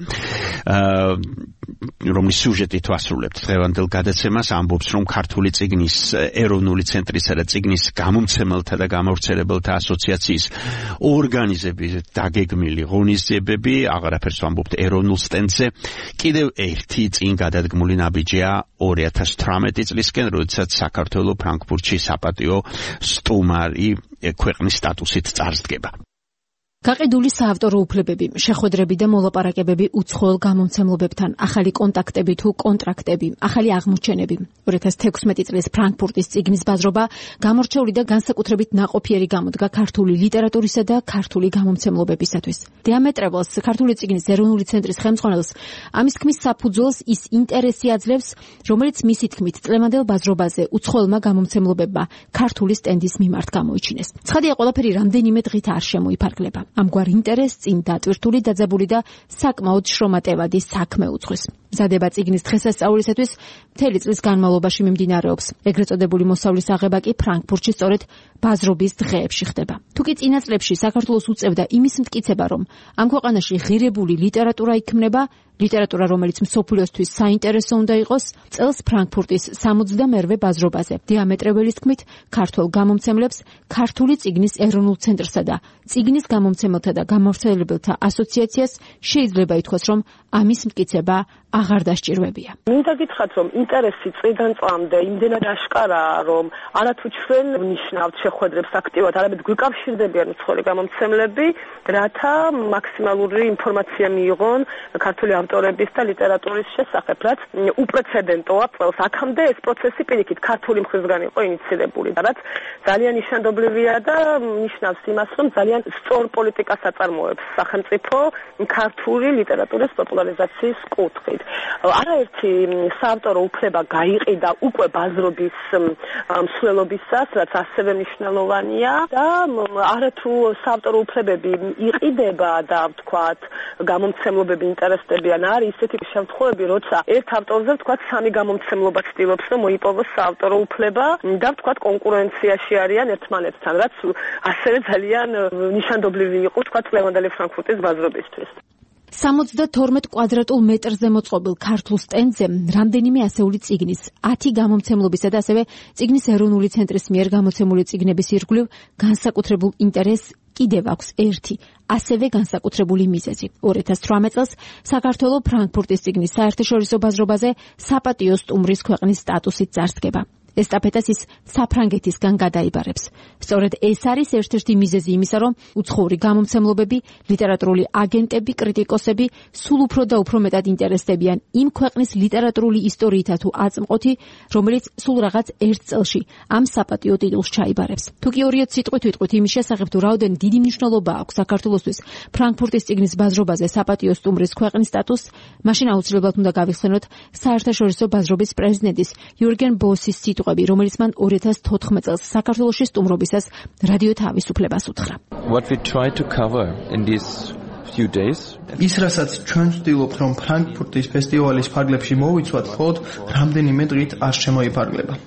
რომლის სიუჟეტით ვასრულებთ დღევანდელ გადაცემას, ამბობს, რომ ქართული წიგნის ეროვნული ცენტრისა და წიგნის გამომცემელთა და გამავრცელებელთა ასოციაციის ორგანიზების დაგეგმილი ღონისძიებები, აღარაფერს ვამბობთ ეროვნულ სტენდზე, კიდევ ერთი წინ გადადგმული ნაბიჯია ორი ათას თვრამეტი წლისკენ, როდესაც საქართველოს ფრანკფურტში საპატიო სტუმარი ქვეყნის სტატუსით წარსდგება.
გაყიდული საავტორო უფლებები, შეხვედრები და მოლაპარაკებები უცხოელ გამომცემლობებთან, ახალი კონტაქტები თუ კონტრაქტები, ახალი აღმოჩენები. ორი ათას თექვსმეტი წლის ფრანკფურტის წიგნის ბაზრობა გამორჩეული და განსაკუთრებით ნაყოფიერი გამოდგა ქართული ლიტერატურისა და ქართული გამომცემლობებისათვის. დიამეტრეველს, ქართული წიგნის ეროვნული ცენტრის ხელმძღვანელს, ამის თქმის საფუძველს ის ინტერესი აძლევს, რომელიც მისი თქმით წლევანდელ ბაზრობაზე უცხოელმა გამომცემლობებმა ქართული სტენდის მიმართ გამოიჩინეს. ცხადია, ყველაფერი რამდენიმე დღით არ შემოიფარგლება. ამგვარ ინტერესს წინ დატვირთული, დაძაბული და საკმაოდ შრომატევადი საქმე უძღვის. მზადება წიგნის დღესასწაულისათვის მთელი წლის განმავლობაში მიმდინარეობს. ეგრეთ წოდებული მოსავლის აღება კი ფრანკფურტში სწორედ ბაზრობის დღეებში ხდება. თუკი წინა წლებში საქართველოს უწევდა იმის მტკიცება, რომ ამ ქვეყანაში ღირებული ლიტერატურა იქმნება, ლიტერატურა, რომელიც მსოფლიოსთვის საინტერესო უნდა იყოს, წელს ფრანკფურტის სამოცდამერვე ბაზრობაზე დიამეტრეველის თქმით ქართულ გამომცემლებს, ქართული წიგნის ეროვნულ ცენტრსა და წიგნის გამომცემელთა და გამავრცელებელთა ასოციაციას შეიძლება ითქვას, რომ ამის მტკიცება აღარ დასჭირვებია.
მინდა გითხრათ, რომ ინტერესი წლიდან წლამდე იმდენად აშკარაა, რომ არათუ ჩვენ ვნიშნავთ შეხვედრებს აქტიურად, არამედ გვიკავშირდებიან უცხოელი გამომცემლები, რათა მაქსიმალური ინფორმაცია მიიღონ ქართული ავტორების და ლიტერატურის შესახებ, რაც უპრეცედენტოა წელს. აქამდე ეს პროცესი პირიქით ქართული მხრისგან იყო ინიციირებული, რაც ძალიან ნიშანდობლივია და ნიშნავს იმას, რომ ძალიან სწორ პოლიტიკას აწარმოებს სახელმწიფო ქართული ლიტერატურის პოპულარიზაციის კუთხით. არაერთი საავტორო უფლება გაიყიდა უკვე ბაზრობის მსვლელობისას, რაც ასევე მნიშვნელოვანია და არათუ საავტორო უფლებები იყიდება და ვთქვათ გამომცემლობები ინტერესდებიან, არის ისეთი შემთხვევები, როცა ერთ ავტორზე ვთქვათ სამი გამომცემლობა ცდილობს, რომ მოიპოვოს საავტორო უფლება და ვთქვათ კონკურენციაში არიან ერთმანეთთან, რაც ასევე ძალიან ნიშანდობლივი იყო ვთქვათ ლევანდელი ფრანკფურტის ბაზრობისთვის.
სამოცდათორმეტ კვადრატულ მეტრზე მოწყობილ ქართულ სტენდზე რამდენიმე ასეული წიგნის, ათი გამომცემლობისა და ასევე წიგნის ეროვნული ცენტრის მიერ გამოცემული წიგნების ირგვლივ განსაკუთრებულ ინტერესს კიდევ აქვს ერთი, ასევე განსაკუთრებული მიზეზი. ორი ათას თვრამეტ წელს საქართველოს ფრანკფურტის წიგნის საერთაშორისო ბაზრობაზე საპატიო სტუმრის ქვეყნის სტატუსით წარსდგება. ესტაფეტას ის საფრანგეთისგან გადაიბარებს. სწორედ ეს არის ერთ-ერთი მიზეზი იმისა, რომ უცხოური გამომცემლობები, ლიტერატურული აგენტები, კრიტიკოსები სულ უფრო და უფრო მეტად ინტერესდებიან იმ ქვეყნის ლიტერატურული ისტორიითა თუ აწმყოთი, რომელიც სულ რაღაც ერთ წელში ამ საპატიო ტიტულს ჩაიბარებს. თუკი ორიოდ სიტყვით ვიტყვით იმის შესახებ, თუ რაოდენ დიდი მნიშვნელობა აქვს საქართველოსთვის ფრანკფურტის წიგნის ბაზრობაზე საპატიო სტუმრის ქვეყნის სტატუსს, მაშინ აუცილებლად უნდა გავიხსენოთ საერთაშორისო ბაზრობის პრეზიდენტის იურგენ ბოსის სიტყვები, რომელიც მან ორი ათას თოთხმეტ წელს საქართველოში სტუმრობისას რადიო თავისუფლებას უთხრა.
What we try to cover in these few days
ის რასაც ჩვენ ვცდილობთ, რომ ფრანკფურტის ფესტივალის ფარგლებში მოვიცვათ, მხოლოდ რამდენიმე დღით არ შემოიფარგლება.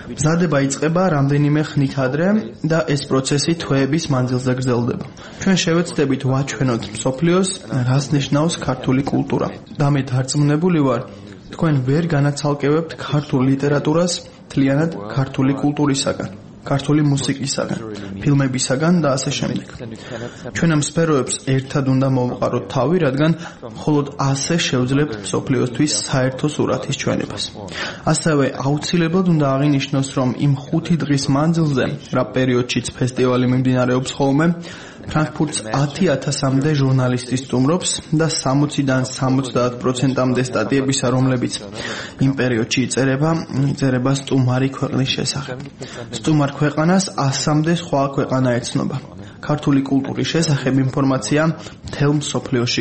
მზადება იწყება რამდენიმე ხნით ადრე და ეს პროცესი თვეების მანძილზე გრძელდება. ჩვენ შევეცდებით ვაჩვენოთ მსოფლიოს, რას ნიშნავს ქართული კულტურა. და მე დარწმუნებული ვარ, თქვენ ვერ განაცალკევებთ ქართულ ლიტერატურას მთლიანად ქართული კულტურისაგან, ქართული მუსიკისაგან, ფილმებისაგან და ასე შემდეგ. ჩვენ ამ სფეროებს ერთად უნდა მოვყაროთ თავი, რადგან მხოლოდ ასე შევძლებთ მსოფლიოსთვის საერთო სურათის ჩვენებას. ასევე აუცილებლად უნდა აღინიშნოს, რომ იმ ხუთი დღის მანძილზე, რა პერიოდშიც ფესტივალი მიმდინარეობს ხოლმე, ფრანკფურტს ათი ათასამდე ჟურნალისტი სტუმრობს და სამოციდან სამოცდაათ პროცენტამდე სტატიებისა, რომლებიც იმ პერიოდში იწერება, იწერება სტუმარი ქვეყნის შესახებ. სტუმარ ქვეყანას ასამდე სხვა ქვეყანა ეცნობა. ქართული კულტურის შესახებ ინფორმაცია მთელ მსოფლიოში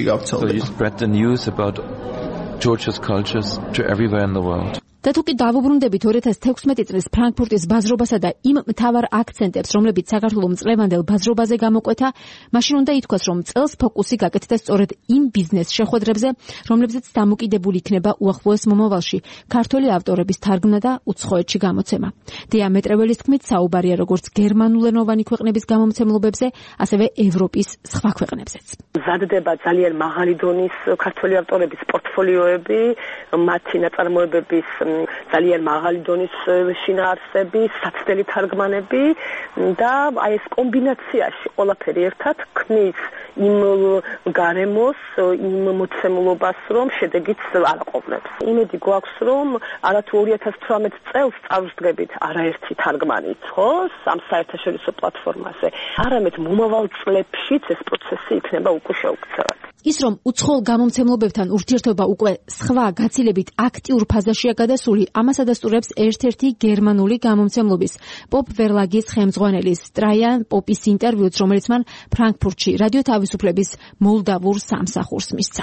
გავრცელდება.
Georgia's cultures to everywhere in the world.
და თუ კი დავუბრუნდებით ორი ათას თექვსმეტი წლის ფრანკფურტის ბაზრობასა და იმ მთავარ აქცენტებს, რომლებიც საქართველოს მწლევანდელ ბაზრობაზე გამოკვეთა, მაშინ უნდა ითქვას, რომ წელს ფოკუსი გაკეთდა სწორედ იმ ბიზნეს შეხვედრებზე, რომლებზეც დამოკიდებული იქნება უახლოეს მომავალში ქართველი ავტორების თარგმნა და უცხოეთში გამოცემა. დია მეტრეველის თქმით, საუბარია როგორც გერმანულენოვანი ქვეყნების გამომცემლობებზე, ასევე ევროპის სხვა ქვეყნებზეც.
მზადდება ძალიან მაღალი დონის ქართველი ავტორების პორტფოლიოები, მათი ნაწარმოებების ძალიან მაღალი დონის შინაარსები, საცდელი თარგმანები და აი ეს კომბინაციაში ყველაფერი ერთად ქმნის იმ გარემოს, იმ მოცემულობას, რომ შედეგიც არ აყოლებს. იმედი გვაქვს, რომ არათუ ორი ათას თვრამეტ წელს წავსდგებით არაერთი თარგმანით, ხო, ამ საერთაშორისო პლატფორმაზე, არამედ მომავალ წლებშიც ეს პროცესი იქნება უკვე შეუქცევად.
ის რომ უცხოელ გამომცემლობებთან ურთიერთობა უკვე სხვა გაცილებით აქტიურ ფაზაშია გადასული, ამას ადასტურებს ერთ-ერთი გერმანული გამომცემლობის პოპ ვერლაგის ხელმძღვანელის ტრაიან პოპის ინტერვიუც, რომელიც მან ფრანკფურტში რადიო თავისუფლების მოლდავურ სამსახურს მისცა.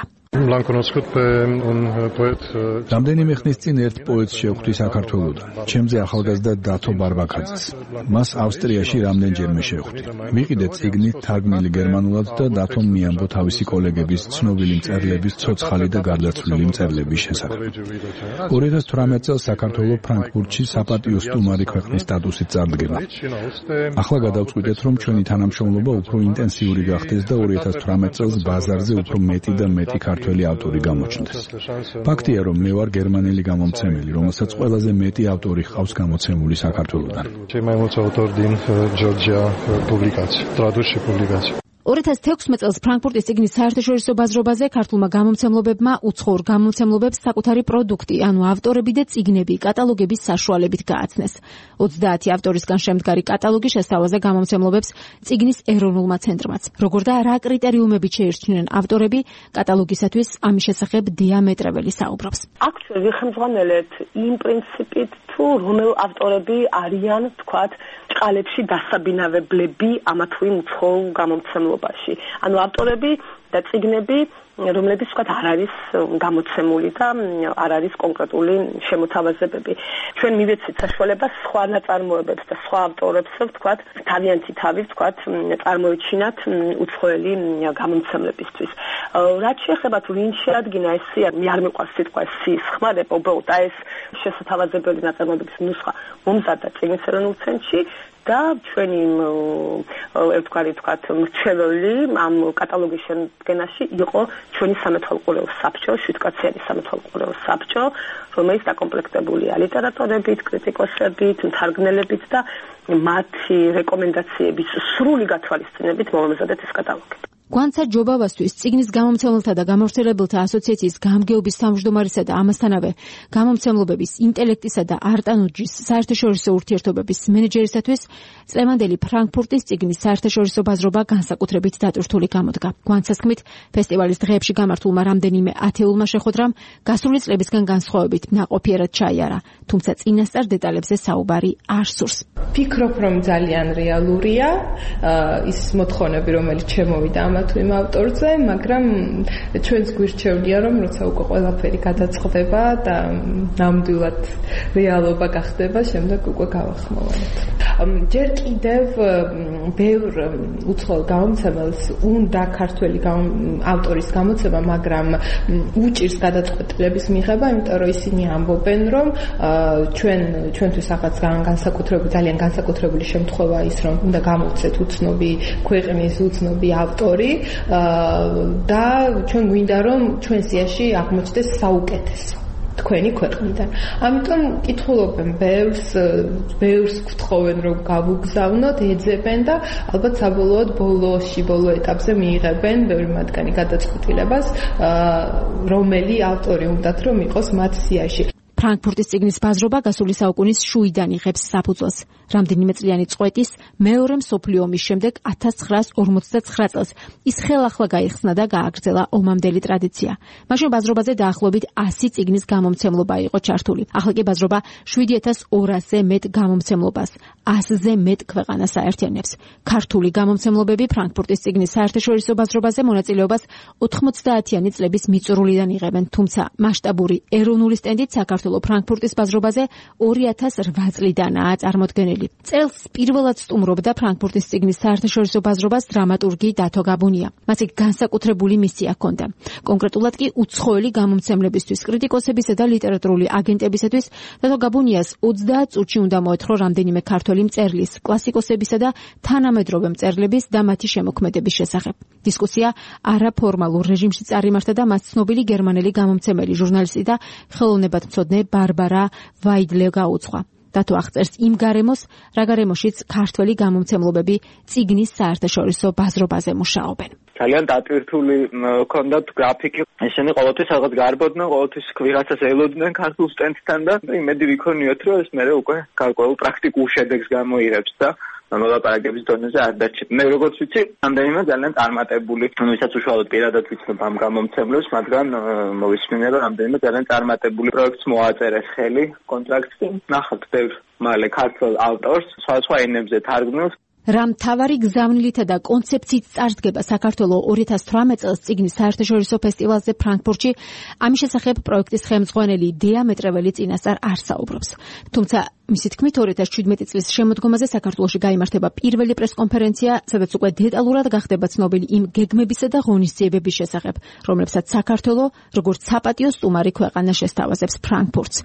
რამდენიმე ხნის წინ ერთ პოეტს შევხვდი საქართველოდან, ჩემზე ახალგაზრდა დათო ბარბაქაძეს. მას ავსტრიაში რამდენჯერმე შევხვდი. ვიყიდე წიგნი თარგმნილი გერმანულად და დათომ მიამბო თავისი კოლეგების ცნობილი მწერლების ცოცხალი და გარდაცვლილი მწერლების შესახებ. ორი ათას თვრამეტ წელს საქართველოს ფრანკფურტში საპატიო სტუმარი ქვეყნის სტატუსით წარდგება. ახლა გადავწყვიტეთ, რომ ჩვენი თანამშრომლობა უფრო ინტენსიური გახდეს და ორი ათას თვრამეტ წელს ბაზარზე უფრო მეტი და მეტი ქართველი ავტორი გამოჩნდეს. ფაქტია, რომ მე ვარ გერმანელი გამომცემელი, რომელსაც ყველაზე მეტი ავტორი ჰყავს გამოცემული საქართველოდან.
ორი ათას თექვსმეტ წელს ფრანკფურტის წიგნის საერთაშორისო ბაზრობაზე ქართულმა გამომცემლობებმა უცხოურ გამომცემლობებს საკუთარი პროდუქტი, ანუ ავტორები და წიგნები კატალოგების საშუალებით გააცნეს. ოცდაათი ავტორისგან შემდგარი კატალოგი შესთავაზა გამომცემლობებს წიგნის ეროვნულმა ცენტრმაც. როგორ და რა კრიტერიუმებით შეირჩნენ ავტორები, კატალოგისათვის ამის შესახებ დია მეტრეველი საუბრობს.
აქ ვიხმძღვანელეთ იმ პრინციპით, თუ რომელ ავტორები არიან, თქვათ, ჭყალებში დასაბინავებლები ამა თუ იმ უცხოურ გამომცემლობაში. ანუ ავტორები და წიგნები, რომლებიც თქვათ არ არის გამოცემული და არ არის კონკრეტული შემოთავაზებები. ჩვენ მივეცეთ საშუალებას სხვა ნაწარმოებებს და სხვა ავტორებს, თქვათ, თავიანთი თავის, თქვათ, წარმოიჩინათ უცხოელი გამომცემლებისთვის. რაც შეეხება თუ ვინ შეადგინა ეს სია, მე არ მიყვარს სიტყვა ეს სიის ხმარება, უბრალოდ და ეს შესათავაზებელი ნაწარმოებების ნუსხა მომზადდა წიგნის ეროვნულ ცენტრში და ჩვენი ერთგვარი თქვათ მრჩეველი ამ კატალოგის შემდგენაში იყო ჩვენი სამეთვალყურეო საბჭო, შვიდკაციანი სამეთვალყურეო საბჭო, რომელიც დაკომპლექტებულია ლიტერატორებით, კრიტიკოსებით, მთარგმნელებით და მათი რეკომენდაციების სრული გათვალისწინებით მომზადეთ ეს კატალოგი.
გვანცა ჯობავასთვის წიგნის გამომცემელთა და გამავრცელებელთა ასოციაციის გამგეობის თავმჯდომარისა და ამასთანავე გამომცემლობების ინტელექტისა და არტანუჯის საერთაშორისო ურთიერთობების მენეჯერისათვის წლევანდელი ფრანკფურტის წიგნის საერთაშორისო ბაზრობა განსაკუთრებით დატვირთული გამოდგა. გვანცას თქმით, ფესტივალის დღეებში გამართულმა რამდენიმე ათეულმა შეხვედრამ გასული წლებისგან განსხვავებით ნაყოფიერად ჩაიარა, თუმცა წინასწარ დეტალებზე საუბარი არ სურს.
ფიქრობ, რომ ძალიან რეალურია ის მოთხოვნები, რომელიც შემოვიდა ამ თუ იმ ავტორზე, მაგრამ ჩვენს გვირჩევნია, რომ როცა უკვე ყველაფერი გადაწყდება და ნამდვილად რეალობა გახდება, შემდეგ უკვე გავახმოვანოთ. ჯერ კიდევ ბევრ უცხოელ გამომცემელს უნდა ქართველი ავტორის გამოცემა, მაგრამ უჭირს გადაწყვეტილების მიღება, იმიტომ რომ ისინი ამბობენ, რომ ჩვენ ჩვენთვის რაღაც განსაკუთრებული ძალიან განსაკუთრებული შემთხვევა ის, რომ უნდა გამოვცეთ უცნობი ქვეყნის უცნობი ავტორი და ჩვენ გვინდა რომ ჩვენ სიაში აღმოჩნდეს საუკეთესო თქვენი ქვეყნიდან. ამიტომ კითხულობენ ბევრს, ბევრს გთხოვენ რომ გავუგზავნოთ, ეძებენ და ალბათ საბოლოოდ ბოლოში, ბოლო ეტაპზე მიიღებენ ბევრი მათგანი გადაწყვეტილებას, რომელი ავტორი უნდათ რომ იყოს მათ სიაში.
ფრანკფურტის წიგნის ბაზრობა გასული საუკუნის შუიდან იღებს საფუძველს. რამდენიმე წლიანი წყვეტის მეორე მსოფლიო ომის შემდეგ ათას ცხრაას ორმოცდაცხრა წელს ის ხელახლა გაიხსნა და გააგრძელა ომამდელი ტრადიცია. მაშინ ბაზრობაზე დაახლოებით ასი წიგნის გამომცემლობა იყო ჩართული. ახლა კი ბაზრობა შვიდი ათას ორასზე მეტ გამომცემლობას, ასზე მეტ ქვეყანას აერთიანებს. ქართული გამომცემლობები ფრანკფურტის წიგნის საერთაშორისო ბაზრობაზე მონაწილეობას ოთხმოცდაათიანი წლების მიწურულიდან იღებენ, თუმცა მასშტაბური ეროვნული სტენდით საქართველოს ფრანკფურტის ბაზრობაზე ორი ათას რვა წლიდანაა წარმოდგენილი. წელს პირველად სტუმრობდა ფრანკფურტის წიგნის საერთაშორისო ბაზრობას დრამატურგი დათო გაბუნია. მას იქ განსაკუთრებული მისია ჰქონდა. კონკრეტულად კი უცხოელი გამომცემლებისთვის, კრიტიკოსებისა და ლიტერატურული აგენტებისათვის დათო გაბუნიას ოცდაათ წუთში უნდა მოეთხოვა რამდენიმე ქართველი მწერლის, კლასიკოსებისა და თანამედროვე მწერლების და მათი შემოქმედების შესახებ. დისკუსია არაფორმალურ რეჟიმში წარიმართა და მას ცნობილი გერმანელი გამომცემელი, ჟურნალისტი და ხელოვნებათმცოდნე ბარბარა ვაიდლე გაუძღვა. დათო აღწერს იმ გარემოს, რა გარემოშიც ქართველი გამომცემლობები წიგნის საერთაშორისო ბაზრობაზე მუშაობენ.
ძალიან დატვირთული ჰქონდათ გრაფიკი. ესენი ყოველთვის რაღაც გარბოდნენ, ყოველთვის ვიღაცას ელოდნენ ქართულ სტენდთან და იმედი ვიქონიოთ, რომ ეს მერე უკვე გარკვეულ პრაქტიკულ შედეგს გამოიღებს და მოლაპარაკების დონეზე არ დარჩით. მე როგორც ვიცი, ამდენიმე ძალიან წარმატებული, ვისაც უშუალოდ პირადად ვიცნობ ამ გამომცემლებს, მაგრამ მოვისმინე, რომ ამდენიმე ძალიან წარმატებული პროექტს მოაწერეს ხელი, კონტრაქტი. ნახავთ ბევრ მალე ქართულ ავტორს, სხვადასხვა ენებზე თარგმნილს.
რა მთავარი გზავნილითა და კონცეფციით წარსდგება საქართველოს ორი ათას თვრამეტ წელს წიგნის საერთაშორისო ფესტივალზე ფრანკფურტში, ამის შესახებ პროექტის ხელმძღვანელი დეა მეტრეველი წინასწარ არ საუბრობს. თუმცა მისი თქმით ორი ათას შვიდმეტი წლის შემოდგომაზე საქართველოში გაიმართება პირველი პრესკონფერენცია, სადაც უკვე დეტალურად გახდება ცნობილი იმ გეგმებისა და ღონისძიებების შესახებ, რომლებსაც საქართველოს როგორც საპატიო სტუმარი ქვეყანა შესთავაზებს ფრანკფურტს.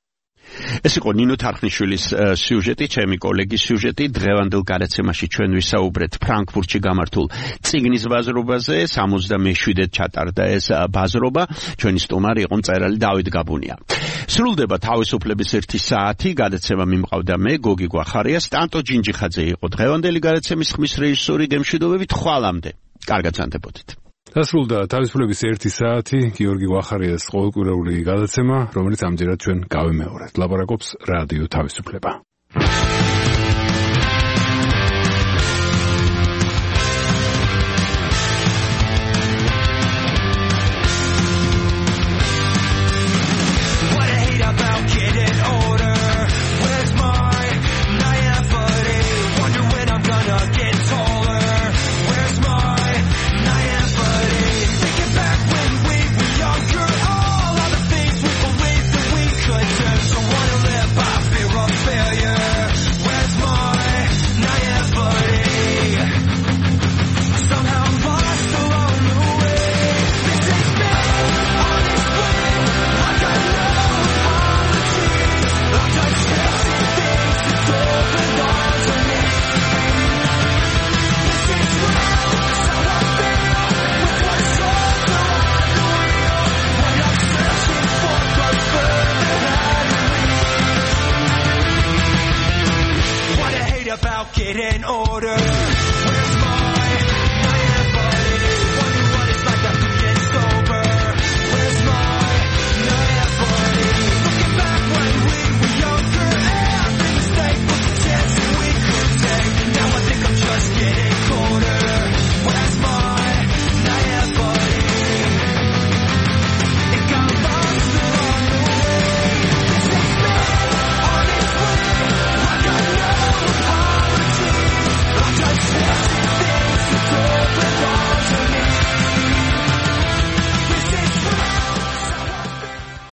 ეს იყო ნინო თარხნიშვილის სიუჟეტი, ჩემი კოლეგის სიუჟეტი. დღევანდელ გადაცემაში ჩვენ ვისაუბრეთ ფრანკფურტში გამართულ წიგნის ბაზრობაზე. სამოცდამეშვიდედ ჩატარდა ეს ბაზრობა. ჩვენი სტუმარი იყო მწერალი დავით გაბუნია. სრულდება თავისუფლების ერთი საათი. გადაცემა მიმყავდა მე, გოგი გვახარია. სტანტო ჯინჯიხაძე იყო დღევანდელი გადაცემის ხმის რეჟისორი. გემშვიდობებით ხვალამდე. კარგად ზანდებოდით.
დასრულდა თავისუფლების ერთი საათი, გიორგი გვახარიას ყოველკვირეული გადაცემა, რომელიც ამჯერად ჩვენ გავიმეორებთ. ლაპარაკობს რადიო თავისუფლება.